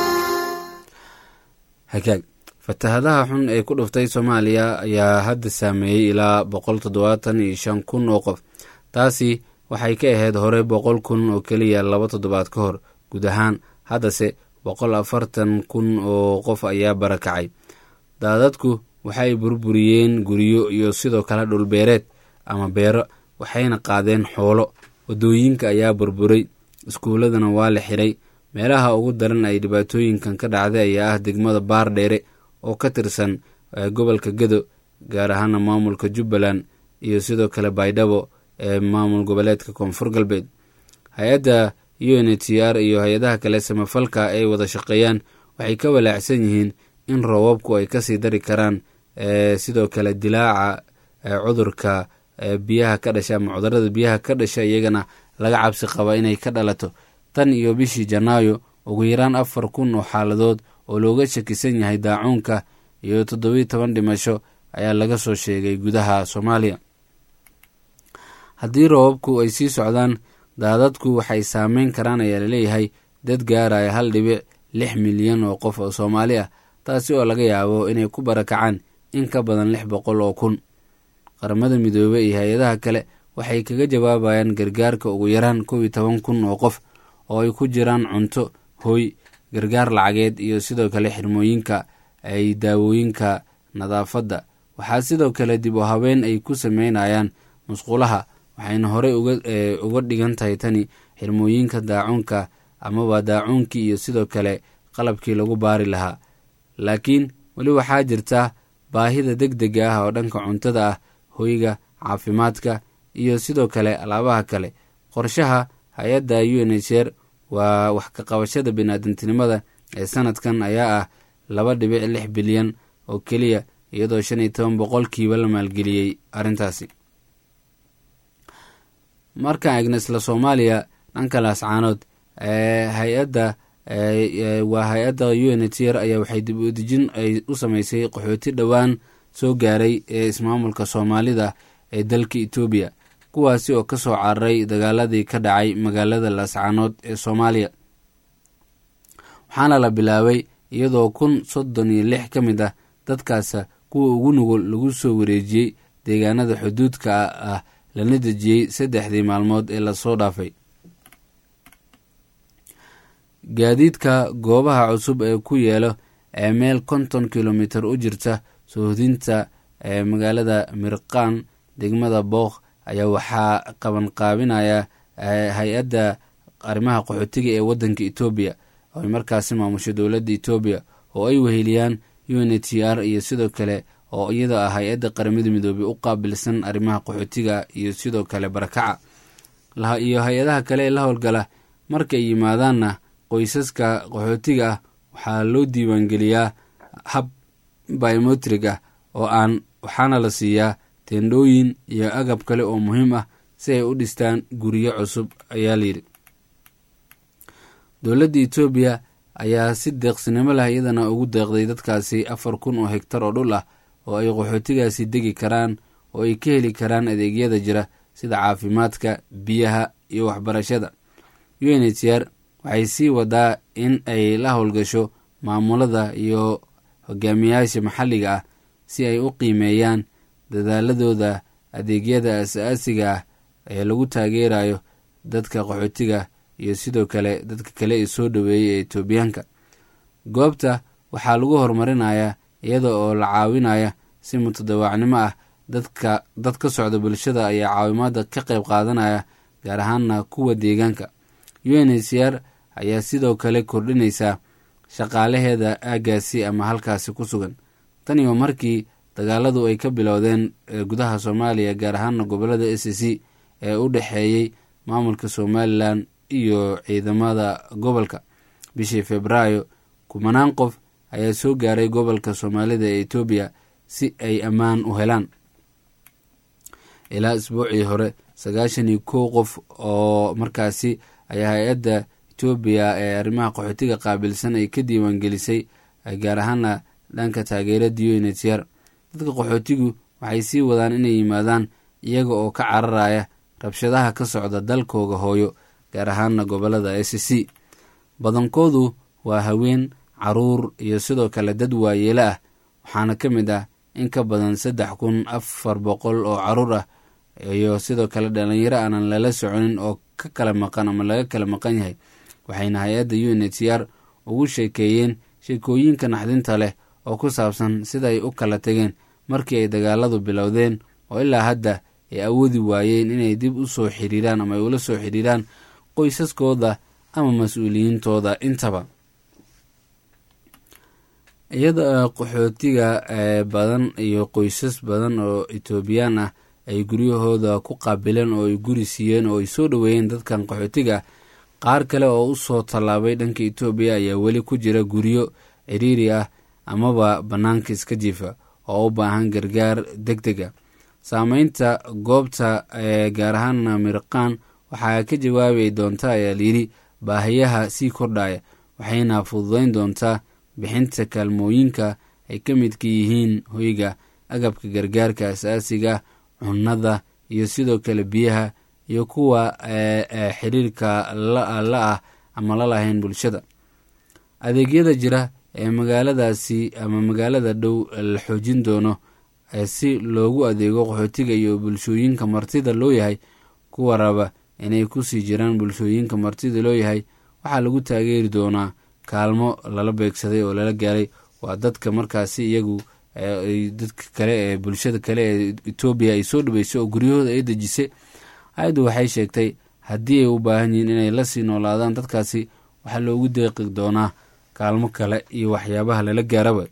hagaag fatahadaha xun ee ku dhuftay Soomaaliya ayaa hadda saameeyay ilaa boqol toddobaatan iyo shan kun oo qof. taasi waxay ka ahayd hore boqol kun oo keliya laba toddobaad ka hor. guud ahaan haddase boqol afartan kun oo qof ayaa barakacay. daadadku waxay burburiyeen guryo iyo sidoo kale dhulbeereed ama beero, waxayna qaadeen xoolo. wadooyinka ayaa burburay, iskuuladana waa la xiray. meelaha ugu daran ay dhibaatooyinkan ka dhacday ayaa ah degmada Baardheere oo ka tirsan gobolka Gedo, gaar ahaan maamulka Jubbaland, iyo sidoo kale Baydhabo ee maamul goboleedka Koonfur Galbeed. hay-adda U N H C R iyo hay-adaha kale samafalka ay wada shaqeeyaan waxay ka walaacsan yihiin in roobabku ay kasii dari karaan sidoo kale dilaaca cudurka biyaha ka dhasha ama cudurada biyaha ka dhasha iyagana laga cabsi qaba inay ka dhalato. tan iyo bishii Janaayo ugu yaraan afar kun oo xaaladood oo looga shakisan yahay daacuunka iyo toddoba iyo toban dhimasho ayaa laga soo sheegay gudaha Soomaaliya. haddii roobabku ay sii socdaan, daadadku waxay saameyn karaan ayaa laleeyahay dad gaaraya hal dhibic lix milyan oo qof oo Soomaali ah, taasi oo laga yaabo inay ku barakacaan in ka badan lix boqol oo kun. qaramada midoobey iyo hay-adaha kale waxay kaga jawaabayaan gargaarka ugu yaraan kow iyo toban kun oo qof oo ay ku jiraan cunto, hoy, gargaar lacageed iyo sidoo kale xirmooyinka ay daawooyinka nadaafadda. waxaa sidoo kale dib u habeen ay ku sameynayaan musqulaha, waxayna horey uga uga dhigan tahay tani xirmooyinka daacuunka amaba daacuunkii iyo sidoo kale qalabkii lagu baari lahaa. laakiin weli waxaa jirta baahida degdega ah oo dhanka cuntada ah, hoyga, caafimaadka iyo sidoo kale alaabaha kale. qorshaha hay-adda U N H C R waa wax ka qabashada bini'aadantinimada ee sanadkan ayaa ah laba dhibic lix bilyan oo keliya, iyadoo shan iyo toban boqolkiiba la maalgeliyey arrintaasi. markaan eegna isla Soomaaliya, dhanka laascaanood hay-adda waa hay-adda U N H C R ayaa waxay dib u dejin ay u samaysay qaxooti dhowaan soo gaaray ee ismaamulka Soomaalida ee dalka Itoobiya, kuwaasi oo ka soo cararay dagaaladii ka dhacay magaalada laascaanood ee Soomaaliya. waxaana la bilaabay iyadoo kun soddon iyo lix ka mid ah dadkaasa kuwa ugu nugul lagu soo wareejiyey deegaanada xuduudka ah lana dejiyey saddexdii maalmood ee lasoo dhaafay. gaadiidka goobaha cusub ee ku yeelo ee meel konton kilomitir u jirta soohodinta ee magaalada Mirqaan degmada Booq ayaa waxaa qaban qaabinaya hay-adda arrimaha qaxootiga ee wadanka Itoobiya oo markaasi maamusha dowladda Itoobiya oo ay weheliyaan U N H C R iyo sidoo kale oo iyada ah hay-adda qaramada midoobay u qaabilsan arrimaha qaxootiga iyo sidoo kale barakaca laha iyo hay-adaha kale ee la howlgala. markay yimaadaanna qoysaska qaxootiga ah waxaa loo diiwaangeliyaa hab biometrig ah oo aan waxaana la siiyaa teendhooyin iyo agab kale oo muhiim ah si ay u dhistaan guryo cusub ayaa layidhi. dowladda Itoobiya ayaa si deeqsinimo leh iyadana ugu deeqday dadkaasi afar kun oo hektar oo dhul ah oo ay qaxootigaasi degi karaan oo ay ka heli karaan adeegyada jira sida caafimaadka, biyaha iyo waxbarashada. u n h c r waxay sii wadaa in ay la howlgasho maamulada iyo hogaamiyaasha maxalliga ah si ay u qiimeeyaan dadaaladooda adeegyada asaasiga ah ee lagu taageerayo dadka qaxootiga iyo sidoo kale dadka kale ee soo dhoweeyay ee Etoobiyaanka. Goobta waxaa lagu horumarinayaa iyada oo la caawinaya si mutadawaacnimo ah dadka dad ka socda bulshada ayaa caawimaada ka qayb qaadanaya, gaar ahaana kuwa deegaanka. u n h c r ayaa sidoo kale kordhinaysa shaqaalaheeda aagaasi ama halkaasi ku sugan. tan iyo markii dagaaladu ay ka bilowdeen gudaha Soomaaliya, gaar ahaana gobolada S C ee u dhexeeyey maamulka Somaliland iyo ciidamada gobolka. bishii Febraayo kumanaan qof ayaa soo gaaray gobolka Soomaalida ee Itoobiya si ay ammaan u helaan. ilaa isbuucii hore sagaashan iyo kow qof oo markaasi ayaa hay-adda Itoobiya ee arrimaha qaxootiga qaabilsan ay ka diiwaan gelisay, gaar ahaana dhanka taageerada u n h c r. dadka qaxootigu waxay sii wadaan inay yimaadaan iyaga oo ka cararaya rabshadaha ka socda dalkooga hooyo, gaar ahaana gobolada S C. badankoodu waa haween, caruur iyo sidoo kale dad waayeelo ah, waxaana ka mid ah in ka badan saddex kun afar boqol oo caruur ah iyo sidoo kale dhalinyaro aanan lala soconin oo ka kala maqan ama laga kala maqan yahay. waxayna hay-adda u n h c r ugu sheekeeyeen sheekooyinka naxdinta leh oo ku saabsan sida ay u kala tegeen markii ay dagaaladu bilowdeen, oo ilaa hadda ay awoodi waayeen inay dib u soo xiriiraan ama ay ula soo xiriiraan qoysaskooda ama mas-uuliyiintooda intaba. iyada qaxootiga badan iyo qoysas badan oo Etoobiyaan ah ay guryahooda ku qaabileen oo ay guri siiyeen oo ay soo dhoweeyeen dadkan qaxootiga, qaar kale oo u soo tallaabay dhanka Itoobiya ayaa weli ku jira guryo ciriiri ah amaba bannaanka iska jiifa oo u baahan gargaar deg deg ah. saameynta goobta ee gaar ahaan Mirqaan waxaa ka jawaabi doonta ayaa layidhi baahiyaha sii kordhaya, waxayna fududayn doontaa bixinta kaalmooyinka ay ka midka yihiin hoyga, agabka gargaarka asaasiga, cunnada iyo sidoo kale biyaha iyo kuwa xiriirka la ah ama la lahayn bulshada. adeegyada jira ee magaaladaasi ama magaalada dhow la xoojin doono si loogu adeego qaxootiga iyo bulshooyinka martida loo yahay. kuwa raba inay kusii jiraan bulshooyinka martida loo yahay waxaa lagu taageeri doonaa kaalmo lala beegsaday oo lala gaaray. waa dadka markaasi iyagu dadka kale ee bulshada kale ee Itoobiya ay soo dhaweysay oo guryahooda ay dejisay. hay-addu waxay sheegtay haddii ay u baahan yihiin inay la sii noolaadaan dadkaasi waxaa loogu deeqi doonaa kaalmo kale iyo waxyaabaha lala gaaraba.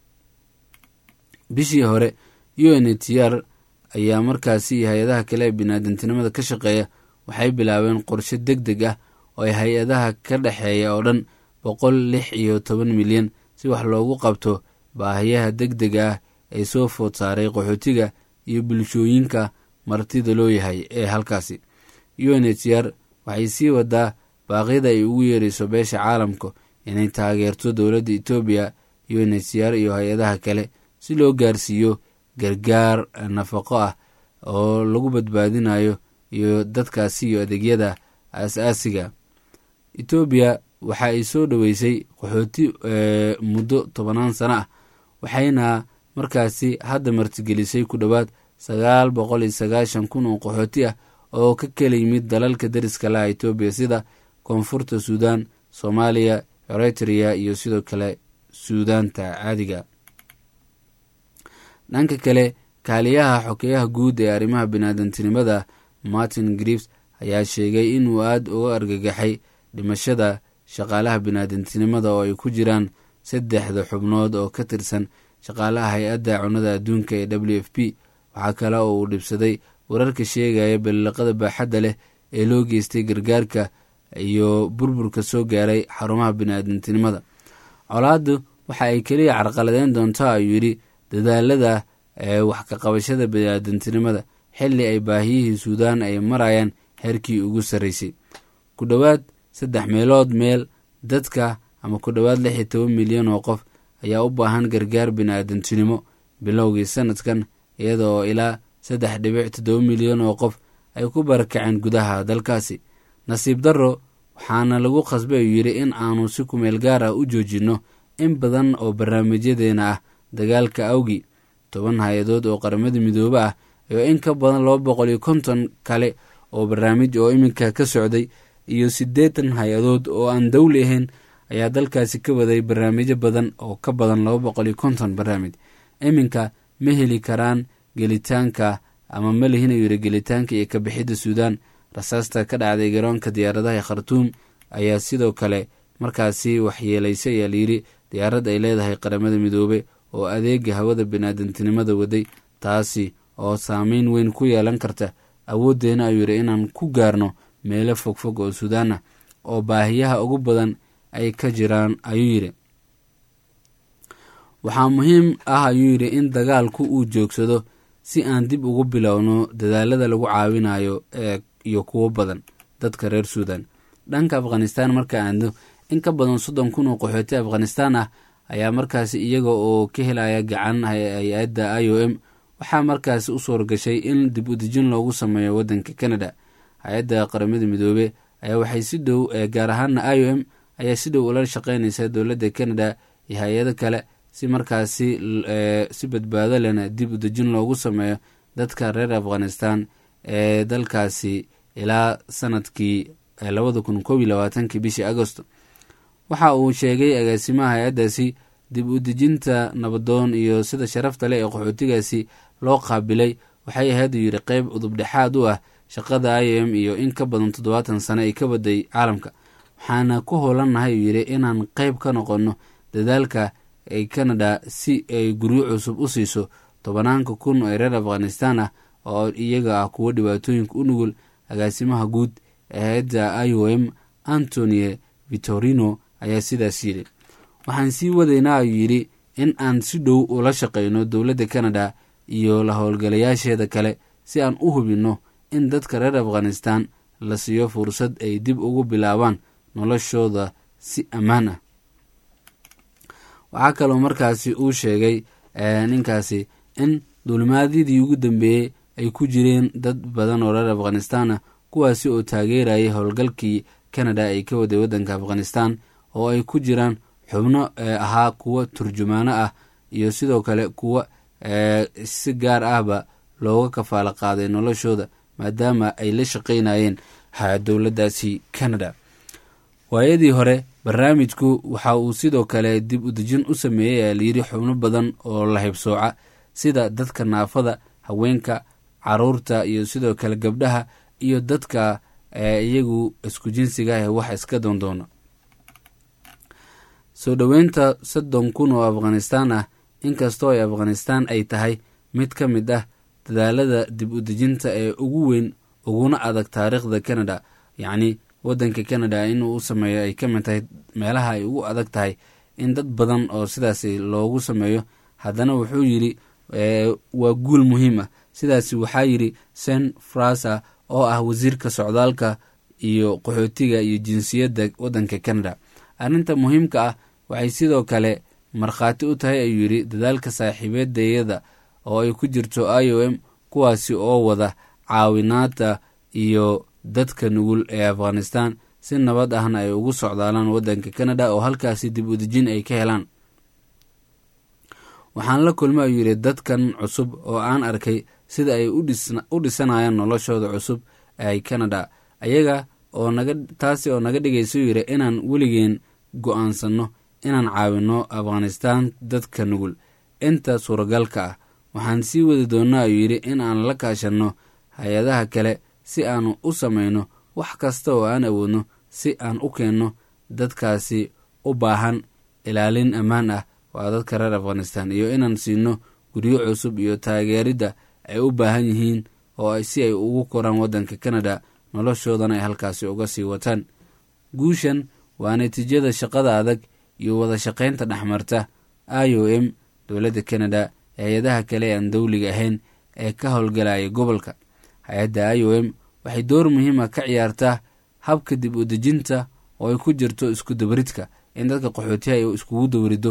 bishii hore u n h c r ayaa markaasi hay-adaha kale ee biniaadantinimada ka shaqeeya waxay bilaabeen qorshe deg deg ah oo ay hay-adaha ka dhexeeya oo dhan boqol lix iyo toban milyan si wax loogu qabto baahiyaha deg dega ah ee soo food saaray qaxootiga iyo bulshooyinka martida loo yahay ee halkaasi. u n h c r waxay sii wadaa baaqyada ay ugu yeerayso beesha caalamka inay taageerto dowladda Itoobiya, u n h c r iyo hay-adaha kale si loo gaarsiiyo gargaar nafaqo ah oo lagu badbaadinayo iyo dadkaasi iyo adeegyada asaasiga. Itoobiya waxa ay soo dhaweysay qaxooti muddo tobanaan sano ah, waxayna markaasi hadda martigelisay ku dhowaad sagaal boqol iyo sagaashan kun oo qaxooti ah oo ka kala yimid dalalka dariska laha Itoobiya sida koonfurta Suudaan, Soomaaliya, Eritrea iyo sidoo kale Suudaanta caadiga. dhanka kale kaaliyaha xogeyaha guud ee arrimaha biniaadantinimada Martin Griffiths ayaa sheegay inuu aad uga argagaxay dhimashada shaqaalaha biniaadantinimada oo ay ku jiraan saddexda xubnood oo ka tirsan shaqaalaha hay-adda cunnada adduunka ee W F P. waxaa kale oo uu dhibsaday wararka sheegaya balliqada baaxadda leh ee loo geystay gargaarka iyo burburka soo gaaray xarumaha biniaadantinimada. colaaddu waxa ay keliya carqaladeyn doontaa ayuu yidhi dadaalada ee wax ka qabashada biniaadantinimada xilli ay baahiyihii Suudaan ay marayaan heerkii ugu sarreysay. ku dhowaad saddex meelood meel dadka ama ku dhowaad lix iyo toban milyan oo qof ayaa u baahan gargaar biniaadantinimo bilowgii sanadkan iyada oo ilaa saddex dhibic toddoba milyan oo qof ay ku barakaceen gudaha dalkaasi. nasiib darro waxaana lagu khasbay ayuu yidhi in aanu si kumeel gaar ah u joojinno in badan oo barnaamijyadeena ah dagaalka awgii. toban hay-adood oo qaramada midoobe ah iyo in ka badan laba boqol iyo konton kale oo barnaamij oo iminka ka socday iyo siddeetan hay-adood oo aan dawli ahayn ayaa dalkaasi ka waday barnaamijyo badan oo ka badan laba boqol iyo konton barnaamij. iminka ma heli karaan gelitaanka ama ma lihin ayuu yidhi gelitaanka iyo kabixidda suudaan. rasaasta ka dhacday garoonka diyaaradaha khartuum ayaa sidoo kale markaasi waxyeelaysay ayaa layidhi diyaarad ay leedahay qaramada midoobe oo adeega hawada biniaadantinimada waday, taasi oo saameyn weyn ku yeelan karta awooddeena ayuu yidhi inaan ku gaarno meelo fogfog oo suudaan ah oo baahiyaha ugu badan ay ka jiraan ayuu yidhi. waxaa muhiim ah ayuu yidhi in dagaalku uu joogsado si aan dib ugu bilowno dadaalada lagu caawinayo ee iyo kuwo badan dadka reer suudaan. dhanka afghanistaan marka aando in ka badan soddon kun oo qaxooti afghanistaan ah ayaa markaasi iyaga oo ka helaya gacan hay-adda i o m waxaa markaasi u suuragashay in dib u dejin loogu sameeyo waddanka canada. hay-adda qaramada midoobe ayaa waxay si dhow gaar ahaana i o m ayaa si dhow ula shaqeynaysa dowladda canada iyo hay-ado kale si markaasi si badbaado lena dib u dejin loogu sameeyo dadka reer afghanistaan ee dalkaasi ilaa sanadkii labada kun koob iyo labaatankii bishii agosto. waxa uu sheegay agaasimaha hay-addaasi dib u dejinta nabadoon iyo sida sharafta leh ee qaxootigaasi loo qaabilay waxay ahayd uu yidhi qeyb udubdhexaad u ah shaqada i o m iyo in ka badan toddobaatan sano ay ka baday caalamka. waxaana ku hoolannahay uu yidhi inaan qeyb ka noqonno dadaalka ay canada si ay guryo cusub u siiso tobanaanka kun ee reer afghanistaan ah oo iyaga ah kuwo dhibaatooyinka u nugul. agaasimaha guud ee hay-adda i o m antonio vitorino ayaa sidaas yidhi. waxaan sii wadaynaa ayuu yidhi in aan si dhow ula shaqayno dowladda canada iyo la howlgalayaasheeda kale si aan u hubinno in dadka reer afghanistaan la siiyo fursad ay dib ugu bilaabaan noloshooda si ammaan ah. waxaa kaloo markaasi uu sheegay ninkaasi in duulimaadyadii ugu dambeeyey ay ku jireen dad badan oo reer afghanistaan ah kuwaasi oo taageerayay howlgalkii canada ay ka waday waddanka afghanistaan oo ay ku jiraan xubno ahaa kuwa turjumaano ah iyo sidoo kale kuwa si gaar ahba looga kafaalo qaaday noloshooda maadaama ay la shaqaynayeen dowladdaasi canada. waayadii hore barnaamijku waxa uu sidoo kale dib u dejin u sameeyey ayaa layidhi xubno badan oo la haybsooca sida dadka naafada, haweenka, caruurta iyo sidoo kale gabdhaha iyo dadka iyagu isku jinsiga ah wax iska doondoono. soo dhoweynta soddon kun oo afghanistaan ah inkastoo ay afghanistaan ay tahay mid ka mid ah dadaalada dib u dejinta ee ugu weyn uguna adag taariikhda canada, yacni waddanka canada inuu u sameeyo ay ka mid tahay meelaha ay ugu adag tahay in dad badan oo sidaasi loogu sameeyo. haddana wuxuu yidhi waa guul muhiim ah. sidaasi waxaa yidhi sen frasa oo ah wasiirka socdaalka iyo qaxootiga iyo jinsiyadda waddanka canada. arrinta muhiimka ah waxay sidoo kale markhaati u tahay ayuu yidhi dadaalka saaxiibeedayada oo ay ku jirto i o m kuwaasi oo wada caawinaada iyo dadka nugul ee afghanistaan si nabad ahna ay ugu socdaalaan waddanka canada oo halkaasi dib u dejin ay ka helaan. waxaan la kulmay ayuu yidhi dadkan cusub oo aan arkay sida ay u dhisanayaan noloshooda cusub ee canada ayaga oo naga taasi oo naga dhigaysa yidhi inaan weligeen go-aansanno inaan caawinno afghanistaan dadka nugul inta suuragalka ah. waxaan sii wadi doonnaa ayuu yidhi in aan la kaashanno hay-adaha kale si aanu u samayno wax kasta oo aan awoodno si aan u keenno dadkaasi u baahan ilaalin ammaan ah waa dadka reer afghanistaan iyo inaan siino guryo cusub iyo taageeridda ay u baahan yihiin oo si ay ugu koraan waddanka canada noloshoodana ay halkaasi uga sii wataan. guushan waa natiijada shaqada adag iyo wada shaqaynta dhexmarta i o m, dowladda canada, hay-adaha kale ee aan dowliga ahayn ee ka howlgalaya gobolka. hay-adda i o m waxay door muhiima ka ciyaartaa habka dib u dejinta oo ay ku jirto isku dabaridka in dadka qaxootiha ay iskugu dawrido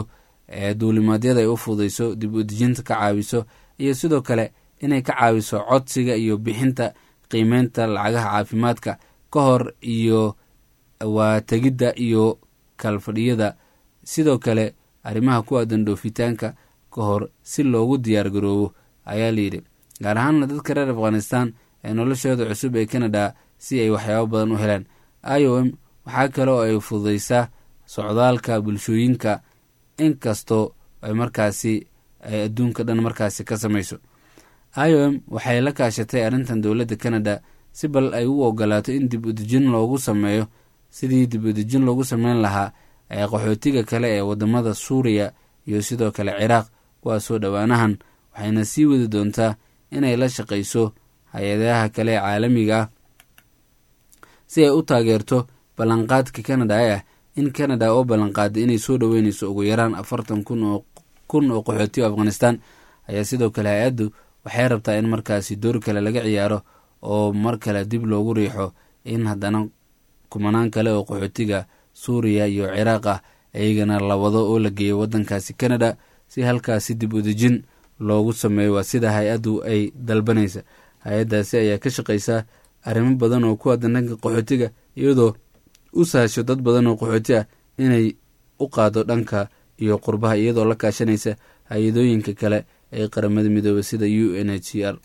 duulimaadyada ay u fudayso, dib u dejinta ka caawiso, iyo sidoo kale inay ka caawiso codsiga iyo bixinta qiimeynta lacagaha caafimaadka ka hor iyo waa tegidda iyo kalfadhiyada, sidoo kale arrimaha ku aadan dhoofitaanka ka hor si loogu diyaar garoobo ayaa layidhi, gaar ahaanna dadka reer afghanistan ee noloshooda cusub ee canada si ay waxyaabo badan u helaan. i o m waxaa kale oo ay fududaysaa socdaalka bulshooyinka inkastoo ay markaasi ay adduunka dhan markaasi ka samayso. i o m waxay la kaashatay arrintan dowladda canada si bal ay u ogolaato in dib u dejin loogu sameeyo sidii dib u dejin loogu sameyn lahaa ee qaxootiga kale ee wadamada suuriya iyo sidoo kale ciraaq, kuwaasoo dhowaanahan waxayna sii wadi doontaa inay la shaqayso hay-adaha kale ee caalamiga ah si ay u taageerto ballanqaadka canada ee ah in canada oo ballanqaaday inay soo dhoweynayso ugu yaraan afartan kun oo kun oo qaxootiyo afghanistan ayaa sidoo kale hay-addu waxay rabtaa in markaasi door kale laga ciyaaro oo mar kale dib loogu riixo in haddana kumanaan kale oo qaxootiga suuriya iyo ciraaq ah iyagana la wado oo la geeyo waddankaasi canada si halkaasi dib u dejin loogu sameeyo. waa sida hay-addu ay dalbanaysa. hay-addaasi ayaa ka shaqaysaa arrimo badan oo ku aadan dhanka qaxootiga, iyadoo u sahasho dad badan oo qaxooti ah inay u qaado dhanka iyo qurbaha, iyadoo la kaashanaysa hay-adooyinka kale ee qaramada midoobay sida u n h c r.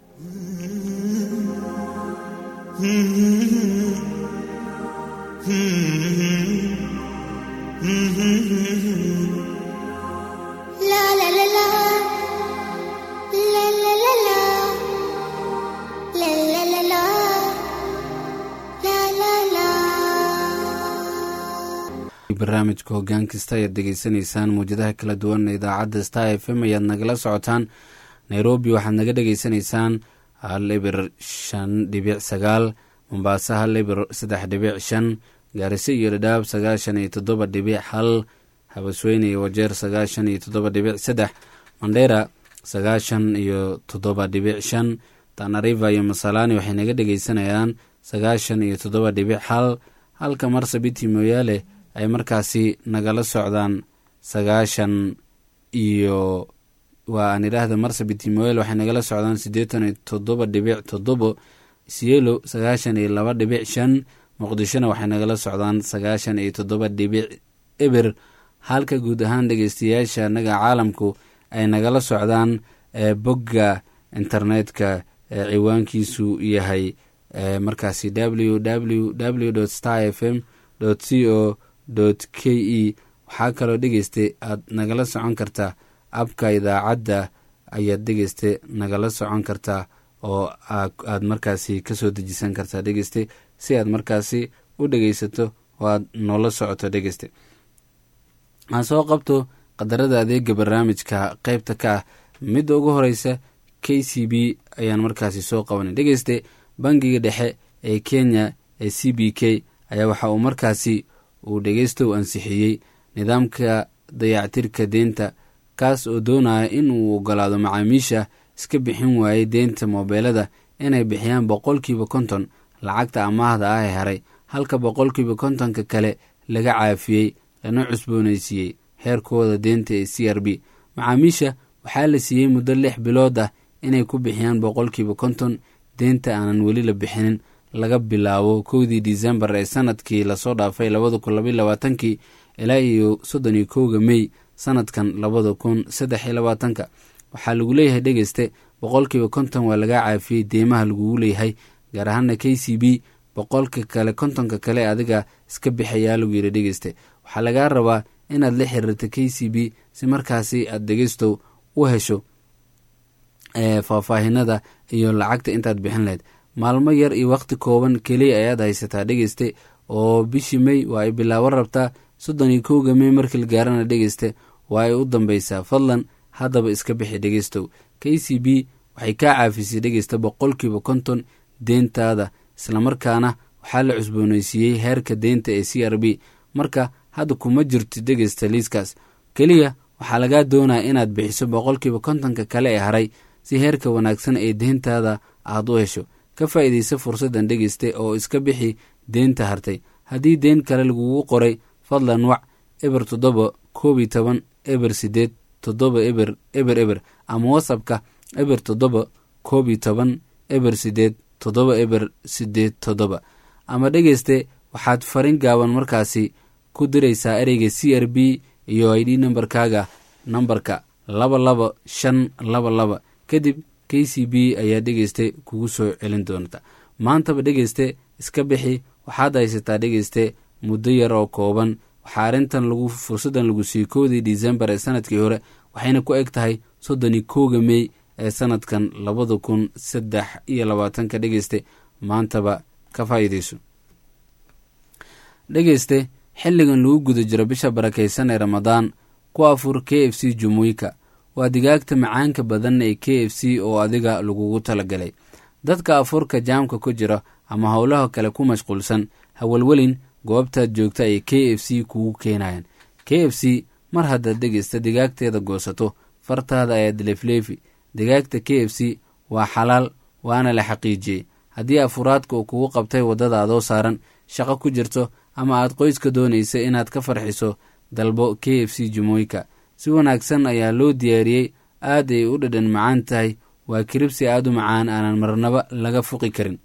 La la la la, la la la la, la la la la, la la la. barnaamijka hoggaan kasta ayaad degeysanaysaan mawjadaha kala duwan ee idaacadda star f m ayaad nagala socotaan. nairobi waxaad naga dhegeysanaysaan hal ibir shan dhibic sagaal, mombaaso hal ibir saddex dhibic shan, gaariso iyo dhadhaab sagaashan iyo toddoba dhibic hal, habasweyne iyo wajeer sagaashan iyo toddoba dhibic saddex, mandheera sagaashan iyo toddoba dhibic shan, tanariva iyo masalani waxay naga dhegeysanayaan sagaashan iyo toddoba dhibic hal, halka marsabiti mooyaale ay markaasi nagala socdaan sagaashan iyo waa aan idhaahda marsabiti mooyaale waxay nagala socdaan siddeetan iyo toddoba dhibic toddobo, sielo sagaashan iyo laba dhibic shan, muqdishona waxay nagala socdaan sagaashan iyo toddoba dhibic eber, halka guud ahaan dhegeystayaasha naga caalamku ay nagala socdaan bogga internetka ee ciwaankiisu yahay markaasi w w w dot star f m dot co dot k e. waxaa kaloo dhegeyste aad nagala socon kartaa abka idaacadda ayaad dhegeyste nagala socon kartaa oo aad markaasi kasoo dejisan kartaa dhegeyste si aad markaasi u dhegeysato oo aad noola socoto dhegeyste. aan soo qabto qadarada adeega barnaamijka qaybta ka ah. midda ugu horeysa k c b ayaan markaasi soo qabanay dhegeyste. bangiga dhexe ee kenya ee c b k ayaa waxa uu markaasi uu dhegeysta u ansixiyey nidaamka dayactirka deenta, kaas oo doonaya in uu ogolaado macaamiisha iska bixin waayey deenta moobeelada inay bixiyaan boqolkiiba konton lacagta amaahda ah ee haray, halka boqolkiiba kontonka kale laga caafiyey lana cusboonaysiiyey heerkooda deenta ee c r b. macaamiisha waxaa la siiyey muddo lix bilood ah inay ku bixiyaan boqolkiiba konton deenta aanan weli la bixinin laga bilaabo kowdii disembar ee sanadkii lasoo dhaafay labada kun labaiyo labaatankii ilaa iyo soddon iyo kowga mey sanadkan labada kun saddex iyo labaatanka. waxaa lagu leeyahay dhegeyste boqolkiiba konton waa laga caafiyey deymaha lagugu leeyahay, gaar ahaana k c b boqolka kale kontonka kale adiga iska bixayaa lagu yidhi dhegeyste. waxaa lagaa rabaa inaad la xiriirto k c b si markaasi aad dhegeystow u hesho faahfaahinada iyo lacagta intaad bixin lahayd. maalmo yar iyo waqti kooban keliya ayaad haysataa dhegeyste, oo bishii mey waa ay bilaaban rabtaa, soddon iyo kowga mey markii la gaarana dhegeyste waa ay u dambeysaa. fadlan haddaba iska bixi dhegeystow. k c b waxay kaa caafisay dhegeysta boqolkiiba konton deentaada, islamarkaana waxaa la cusboonaysiiyey heerka deenta ee c r b. marka hadda kuma jirto dhegeysta liiskaas, keliya waxaa lagaa doonaya inaad bixiso boqolkiiba kontonka kale ee haray si heerka wanaagsan ee deentaada aad u hesho. ka faa'iidaysa fursaddan dhegeyste oo iska bixi deenta hartay. haddii deen kale lagugu qoray fadlan wac eber toddoba koob iyo toban eber sideed toddoba eber eber eber ama whatsappka eber toddoba koob iyo toban eber sideed toddoba eber sideed toddoba. ama dhegeyste waxaad farin gaaban markaasi ku diraysaa ereyga c r b iyo i d nambarkaaga nambarka laba laba shan laba laba kadib k c b ayaa dhegeyste kugu soo celin doonta. maantaba dhegeyste iska bixi, waxaad haysataa dhegeyste muddo yar oo kooban. waxaa arrintan lagu fursadan lagu sii koodii disembar ee sanadkii hore, waxayna ku eg tahay soddon iyo kowga mey ee sanadkan labada kun saddex iyo labaatanka. dhegeyste maantaba ka faa'iidayso. dhegeyste xilligan lagu guda jiro bisha barakaysan ee ramadaan, ku afur k f c jumuika. waa digaagta macaanka badan ee k f c oo adiga lagugu talagalay. dadka afurka jaamka ku jira ama howlaha kale ku mashquulsan, hawalwelin goobtaad joogta ay k f c kugu keenayaan. k f c mar haddaad dhegeysta digaagteeda goosato, fartaada ayaad leefleefi. digaagta k f c waa xalaal, waana la xaqiijiyey. haddii afuraadka uu kugu qabtay waddada adoo saaran, shaqo ku jirto, ama aad qoyska doonaysa inaad ka farxiso, dalbo k f c jumuika. si wanaagsan ayaa loo diyaariyey, aad ay u dhadhan macaan tahay. waa kiribsi aad u macaan, aanan marnaba laga fuqi karin.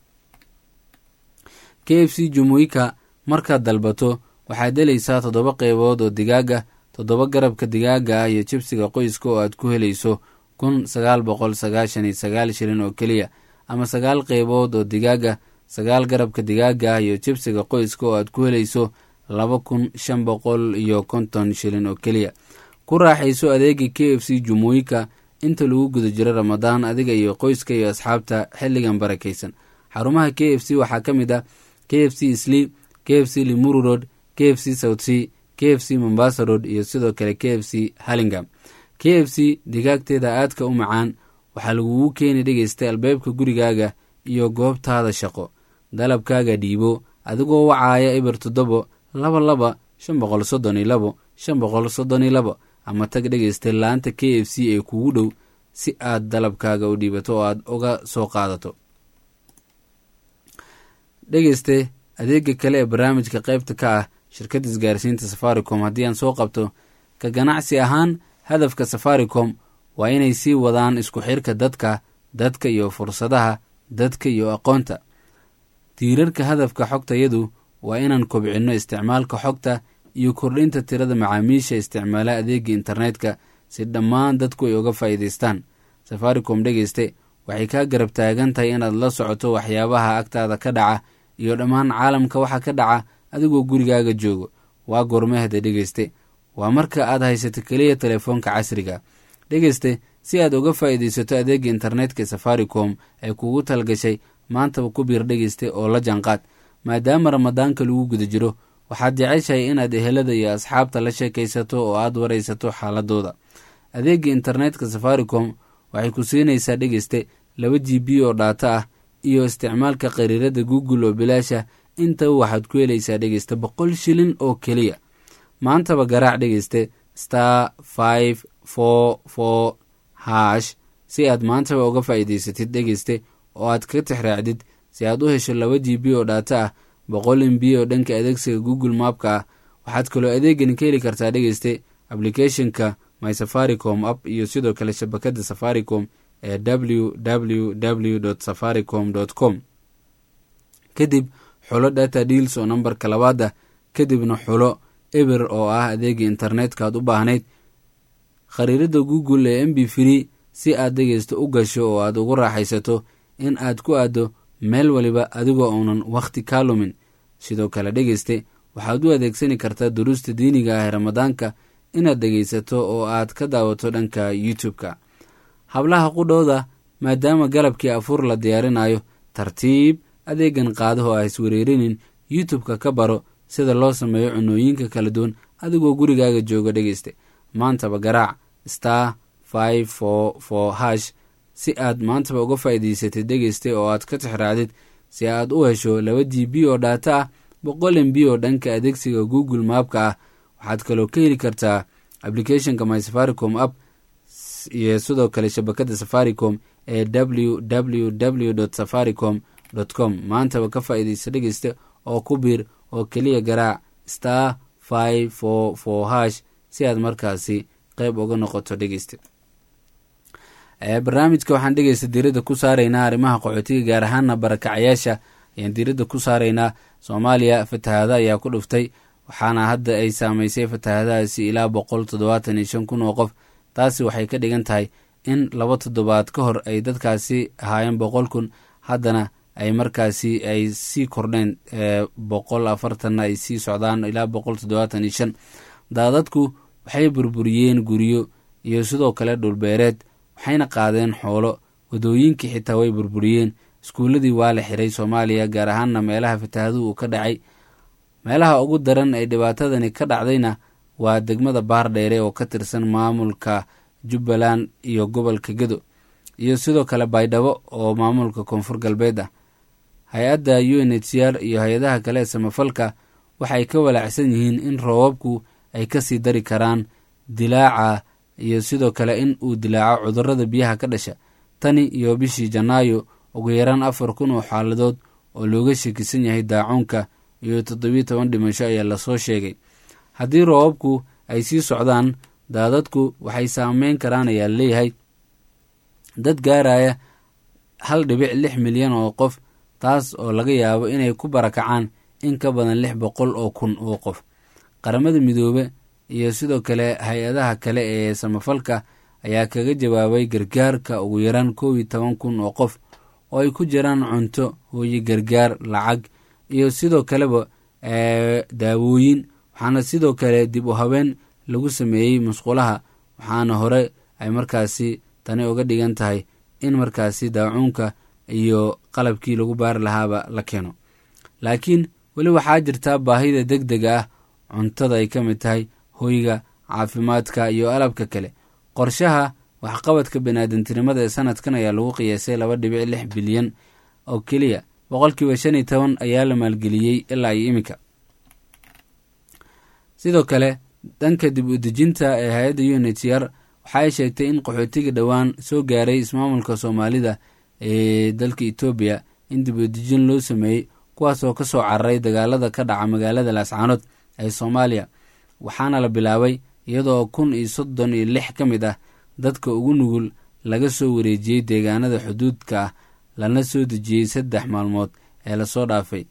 k f c jumuika markaad dalbato waxaad helaysaa toddoba qeybood oo digaaga, toddoba garabka digaaga ah iyo jibsiga qoyska oo aad ku helayso kun sagaal boqol sagaashan iyo sagaal shilin oo keliya, ama sagaal qeybood oo digaaga, sagaal garabka digaaga ah iyo jibsiga qoyska oo aad ku helayso laba kun shan boqol iyo konton shilin oo keliya. ku raaxayso adeega k f c jumuika inta lagu guda jiro ramadaan, adiga iyo qoyska iyo asxaabta xilligan barakaysan. xarumaha k f c waxaa ka mid ah k f c Sleep, k f c Limuru Road, k f c South Sea, k f c Mombasa Road iyo sidoo kale k f c Hurlingham. k f c digaagteeda aadka u macaan waxaa lagugu keeni dhegeysta albaabka gurigaaga iyo goobtaada shaqo. dalabkaaga dhiibo adigoo wacaaya eber toddobo laba laba shan boqol soddon iyo labo shan boqol soddon iyo labo ama tag dhegeysta laanta k f c ee kugu dhow si aad dalabkaaga u dhiibato oo aad uga soo qaadato. dhegeyste adeega kale ee barnaamijka qaybta ka ah shirkadda isgaarsiinta Safaricom, haddii aan soo qabto ka ganacsi ahaan, hadafka Safaricom waa inay sii wadaan isku xirka dadka dadka iyo fursadaha dadka iyo aqoonta. tiirarka hadafka xogtayadu waa inaan kobcinno isticmaalka xogta iyo kordhinta tirada macaamiisha isticmaala adeega internetka si dhammaan dadku ay uga faa'iidaystaan. Safaricom dhegeyste waxay kaa garab taagan tahay inaad la socoto waxyaabaha agtaada ka dhaca iyo dhammaan caalamka waxa ka dhaca adigoo gurigaaga joogo. waa goormehda dhegeyste, waa marka aad haysato keliya telefoonka casriga. dhegeyste si aad uga faa'iidaysato adeega internetka Safaricom ay kugu talgashay, maantaba ku biir dhegeyste oo la jaanqaad. maadaama ramadaanka lagu guda jiro, waxaad jeceshahay inaad ehelada iyo asxaabta la sheekaysato oo aad waraysato xaaladooda. adeega internetka Safaricom waxay ku siinaysaa dhegeyste laba g b oo dhaata ah iyo isticmaalka qariirada Google oo bilaasha. intaba waxaad ku helaysaa dhegeyste boqol shilin oo keliya. maantaba garaac dhegeyste star five four four hash si aad maantaba uga faa'iidaysatid dhegeyste oo aad ka tixraacdid si aad u hesho laba g b oo dhaata ah, boqol m b oo dhanka adeegsiga Google Mapka ah. waxaad kaloo adeegan ka heli kartaa dhegeyste applicationka My Safaricom app iyo sidoo kale shabakada Safaricom ee w w w dot safaricom dot com. kadib xulo data deals oo nambarka labaad ah, kadibna xulo eber oo ah adeega internetka aad u baahnayd. khariirada Google ee M B free si aad dhegeysto u gasho oo aad ugu raaxaysato in aad ku aado meel waliba adigoo uunan wakhti kaa lumin. sidoo kale dhegeyste waxaad u adeegsani kartaa duruusta diiniga ah ee ramadaanka inaad dhegeysato oo aad ka daawato dhanka YouTube-ka. hablaha qudhooda, maadaama galabkii afur la diyaarinayo, tartiib adeegan qaadaho ah iswareerinin. YouTube-ka ka baro sida loo sameeyo cunooyinka kala duwan adigoo gurigaaga jooga dhegeyste. maantaba garaac star five four four hash si aad maantaba uga faa'iidaysatid dhegeyste oo aad ka tixraacdid si aad u hesho laba g b oo dhaata ah, boqol m b oo dhanka adeegsiga Google Mapka ah. waxaad kaloo ka heli kartaa applicationka My Safaricom app iyo sidoo kale shabakada Safaricom ee w w w dot safaricom dot com. maantaba ka faa'iidaysa dhegeyste oo ku biir oo keliya garaac star five four four hash si aad markaasi qeyb uga noqoto dhegeysta. barnaamijka waxaan dhegeysta diiradda ku saaraynaa arrimaha qaxootiga, gaar ahaana barakacayaasha ayaan diiradda ku saaraynaa. soomaaliya fatahaada ayaa ku dhuftay, waxaana hadda ay saameysay fatahaadahaasi ilaa boqol toddobaatan iyo shan kun oo qof. taasi waxay ka dhigan tahay in laba toddobaad ka hor ay dadkaasi ahaayeen boqol kun, haddana ay markaasi ay sii kordheen boqol afartanna ay sii socdaan ilaa boqol toddobaatan iyo shan. daadadku waxay burburiyeen guryo iyo sidoo kale dhulbeereed, waxayna qaadeen xoolo, wadooyinkii xitaa way burburiyeen. iskuuladii waa la xiray soomaaliya, gaar ahaanna meelaha fatahaaduhu uu ka dhacay. meelaha ugu daran ay dhibaatadani ka dhacdayna waa degmada baardheere oo ka tirsan maamulka jubbaland iyo gobolka gedo, iyo sidoo kale baydhabo oo maamulka koonfur galbeed ah. hay-adda u n h r iyo hay-adaha kale ee samafalka waxay ka walaacsan yihiin in roobabku ay ka sii dari karaan dilaaca iyo sidoo kale in uu dilaaco cudurrada biyaha ka dhasha. tani iyo bishii janaayo ugu yaraan afar kun oo xaaladood oo looga shakisan yahay daacuunka iyo toddobiyo toban dhimasho ayaa lasoo sheegay. haddii roobabku ay sii socdaan, daadadku waxay saameyn karaan ayaa leeyahay dad gaaraya hal dhibic lix milyan oo qof, taas oo laga yaabo inay ku barakacaan in ka badan lix boqol oo kun oo qof. qaramada midoobe iyo sidoo kale hay-adaha kale ee samafalka ayaa kaga jawaabay gargaarka ugu yaraan kow iyo toban kun oo qof oo ay ku jiraan cunto, hooye gargaar, lacag iyo sidoo kaleba daawooyin. waxaana sidoo kale dib u habeen lagu sameeyey musqulaha, waxaana hore ay markaasi tani uga dhigan tahay in markaasi daacuunka iyo qalabkii lagu baari lahaaba la keeno. laakiin weli waxaa jirtaa baahida deg dega ah, cuntada ay ka mid tahay, hoyga, caafimaadka iyo alabka kale. qorshaha waxqabadka baniaadantinimada ee sanadkan ayaa lagu qiyaasay laba dhibic lix bilyan oo keliya, boqolkiiba shan iyo toban ayaa la maalgeliyey ilaa iyo iminka. sidoo kale dhanka dib u dejinta ee hay-adda u n h r waxa ay sheegtay in qaxootiga dhowaan soo gaaray ismaamulka soomaalida ee dalka etoobiya in dib u dejin loo sameeyey, kuwaasoo ka soo cararay dagaalada ka dhaca magaalada laascaanood ee soomaaliya. waxaana la bilaabay iyadoo kun iyo soddon iyo lix ka mid ah dadka ugu nugul laga soo wareejiyey deegaanada xuduudka ah, lana soo dejiyey saddex maalmood ee lasoo dhaafay.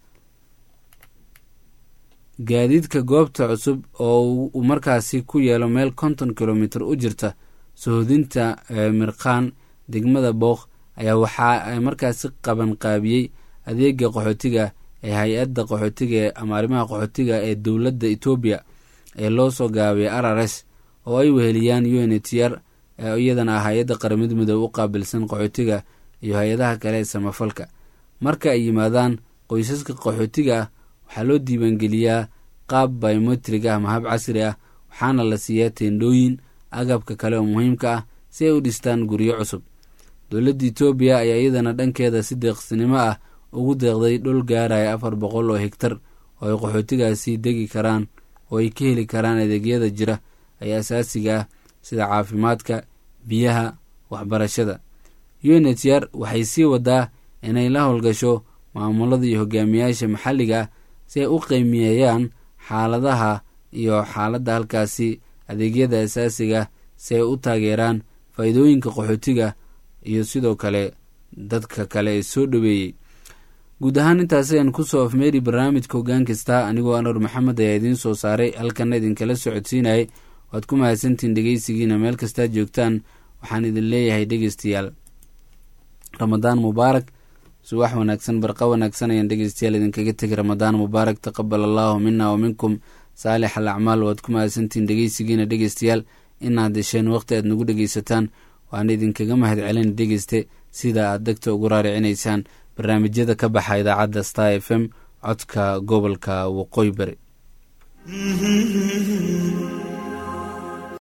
gaadiidka goobta cusub oo uu markaasi ku yeelo meel konton kilomitir u jirta sohodinta mirqaan degmada booq ayaa waxaa markaasi qaban qaabiyey adeega qaxootiga ee hay-adda qaxootiga ama arrimaha qaxootiga ee dowladda etoobiya ee loo soo gaabiyay r r s oo ay weheliyaan u n h r iyadana ah hay-adda qaramada midoobe u qaabilsan qaxootiga iyo hay-adaha kale ee samafalka. marka ay yimaadaan qoysaska qaxootiga ah waxaa loo diiwaangeliyaa qaab biometrig ah ama hab casri ah, waxaana la siiyaa teendhooyin, agabka kale oo muhiimka ah si ay u dhistaan guryo cusub. dowladda etoobiya ayaa iyadana dhankeeda si deeqsinimo ah ugu deeqday dhul gaaraya afar boqol oo hegtar oo ay qaxootigaasi degi karaan oo ay ka heli karaan adeegyada jira ee asaasiga ah sida caafimaadka, biyaha, waxbarashada. u n h r waxay sii wadaa inay la howlgasho maamulada iyo hogaamiyaasha maxalliga ah si ay u qiimeeyaan xaaladaha iyo xaaladda halkaasi adeegyada asaasiga si ay u taageeraan faa'iidooyinka qaxootiga iyo sidoo kale dadka kale ee soo dhoweeyey. guud ahaan intaas ayaan kusoo afmeeri barnaamijka hoggaan kasta. anigoo anwar maxamed ayaa idiin soo saaray, halkana idinkala socodsiinayay. waad ku mahadsantiin dhegeysigiina meel kastaad joogtaan. waxaan idin leeyahay dhegeystayaal ramadaan mubaarak, subax wanaagsan, barqa wanaagsan ayaan dhegeystayaal idinkaga tegi. ramadaan mubaarak, taqabal allaahu mina wa minkum saalix al acmaal. waad ku mahadsantiin dhegeysigiina dhegeystayaal inaad hesheen waqti aad nagu dhegeysataan. waan idinkaga mahad celin dhegeyste sida aad degta ugu raaricinaysaan barnaamijyada ka baxa idaacadda star f m codka gobolka waqooyi bari.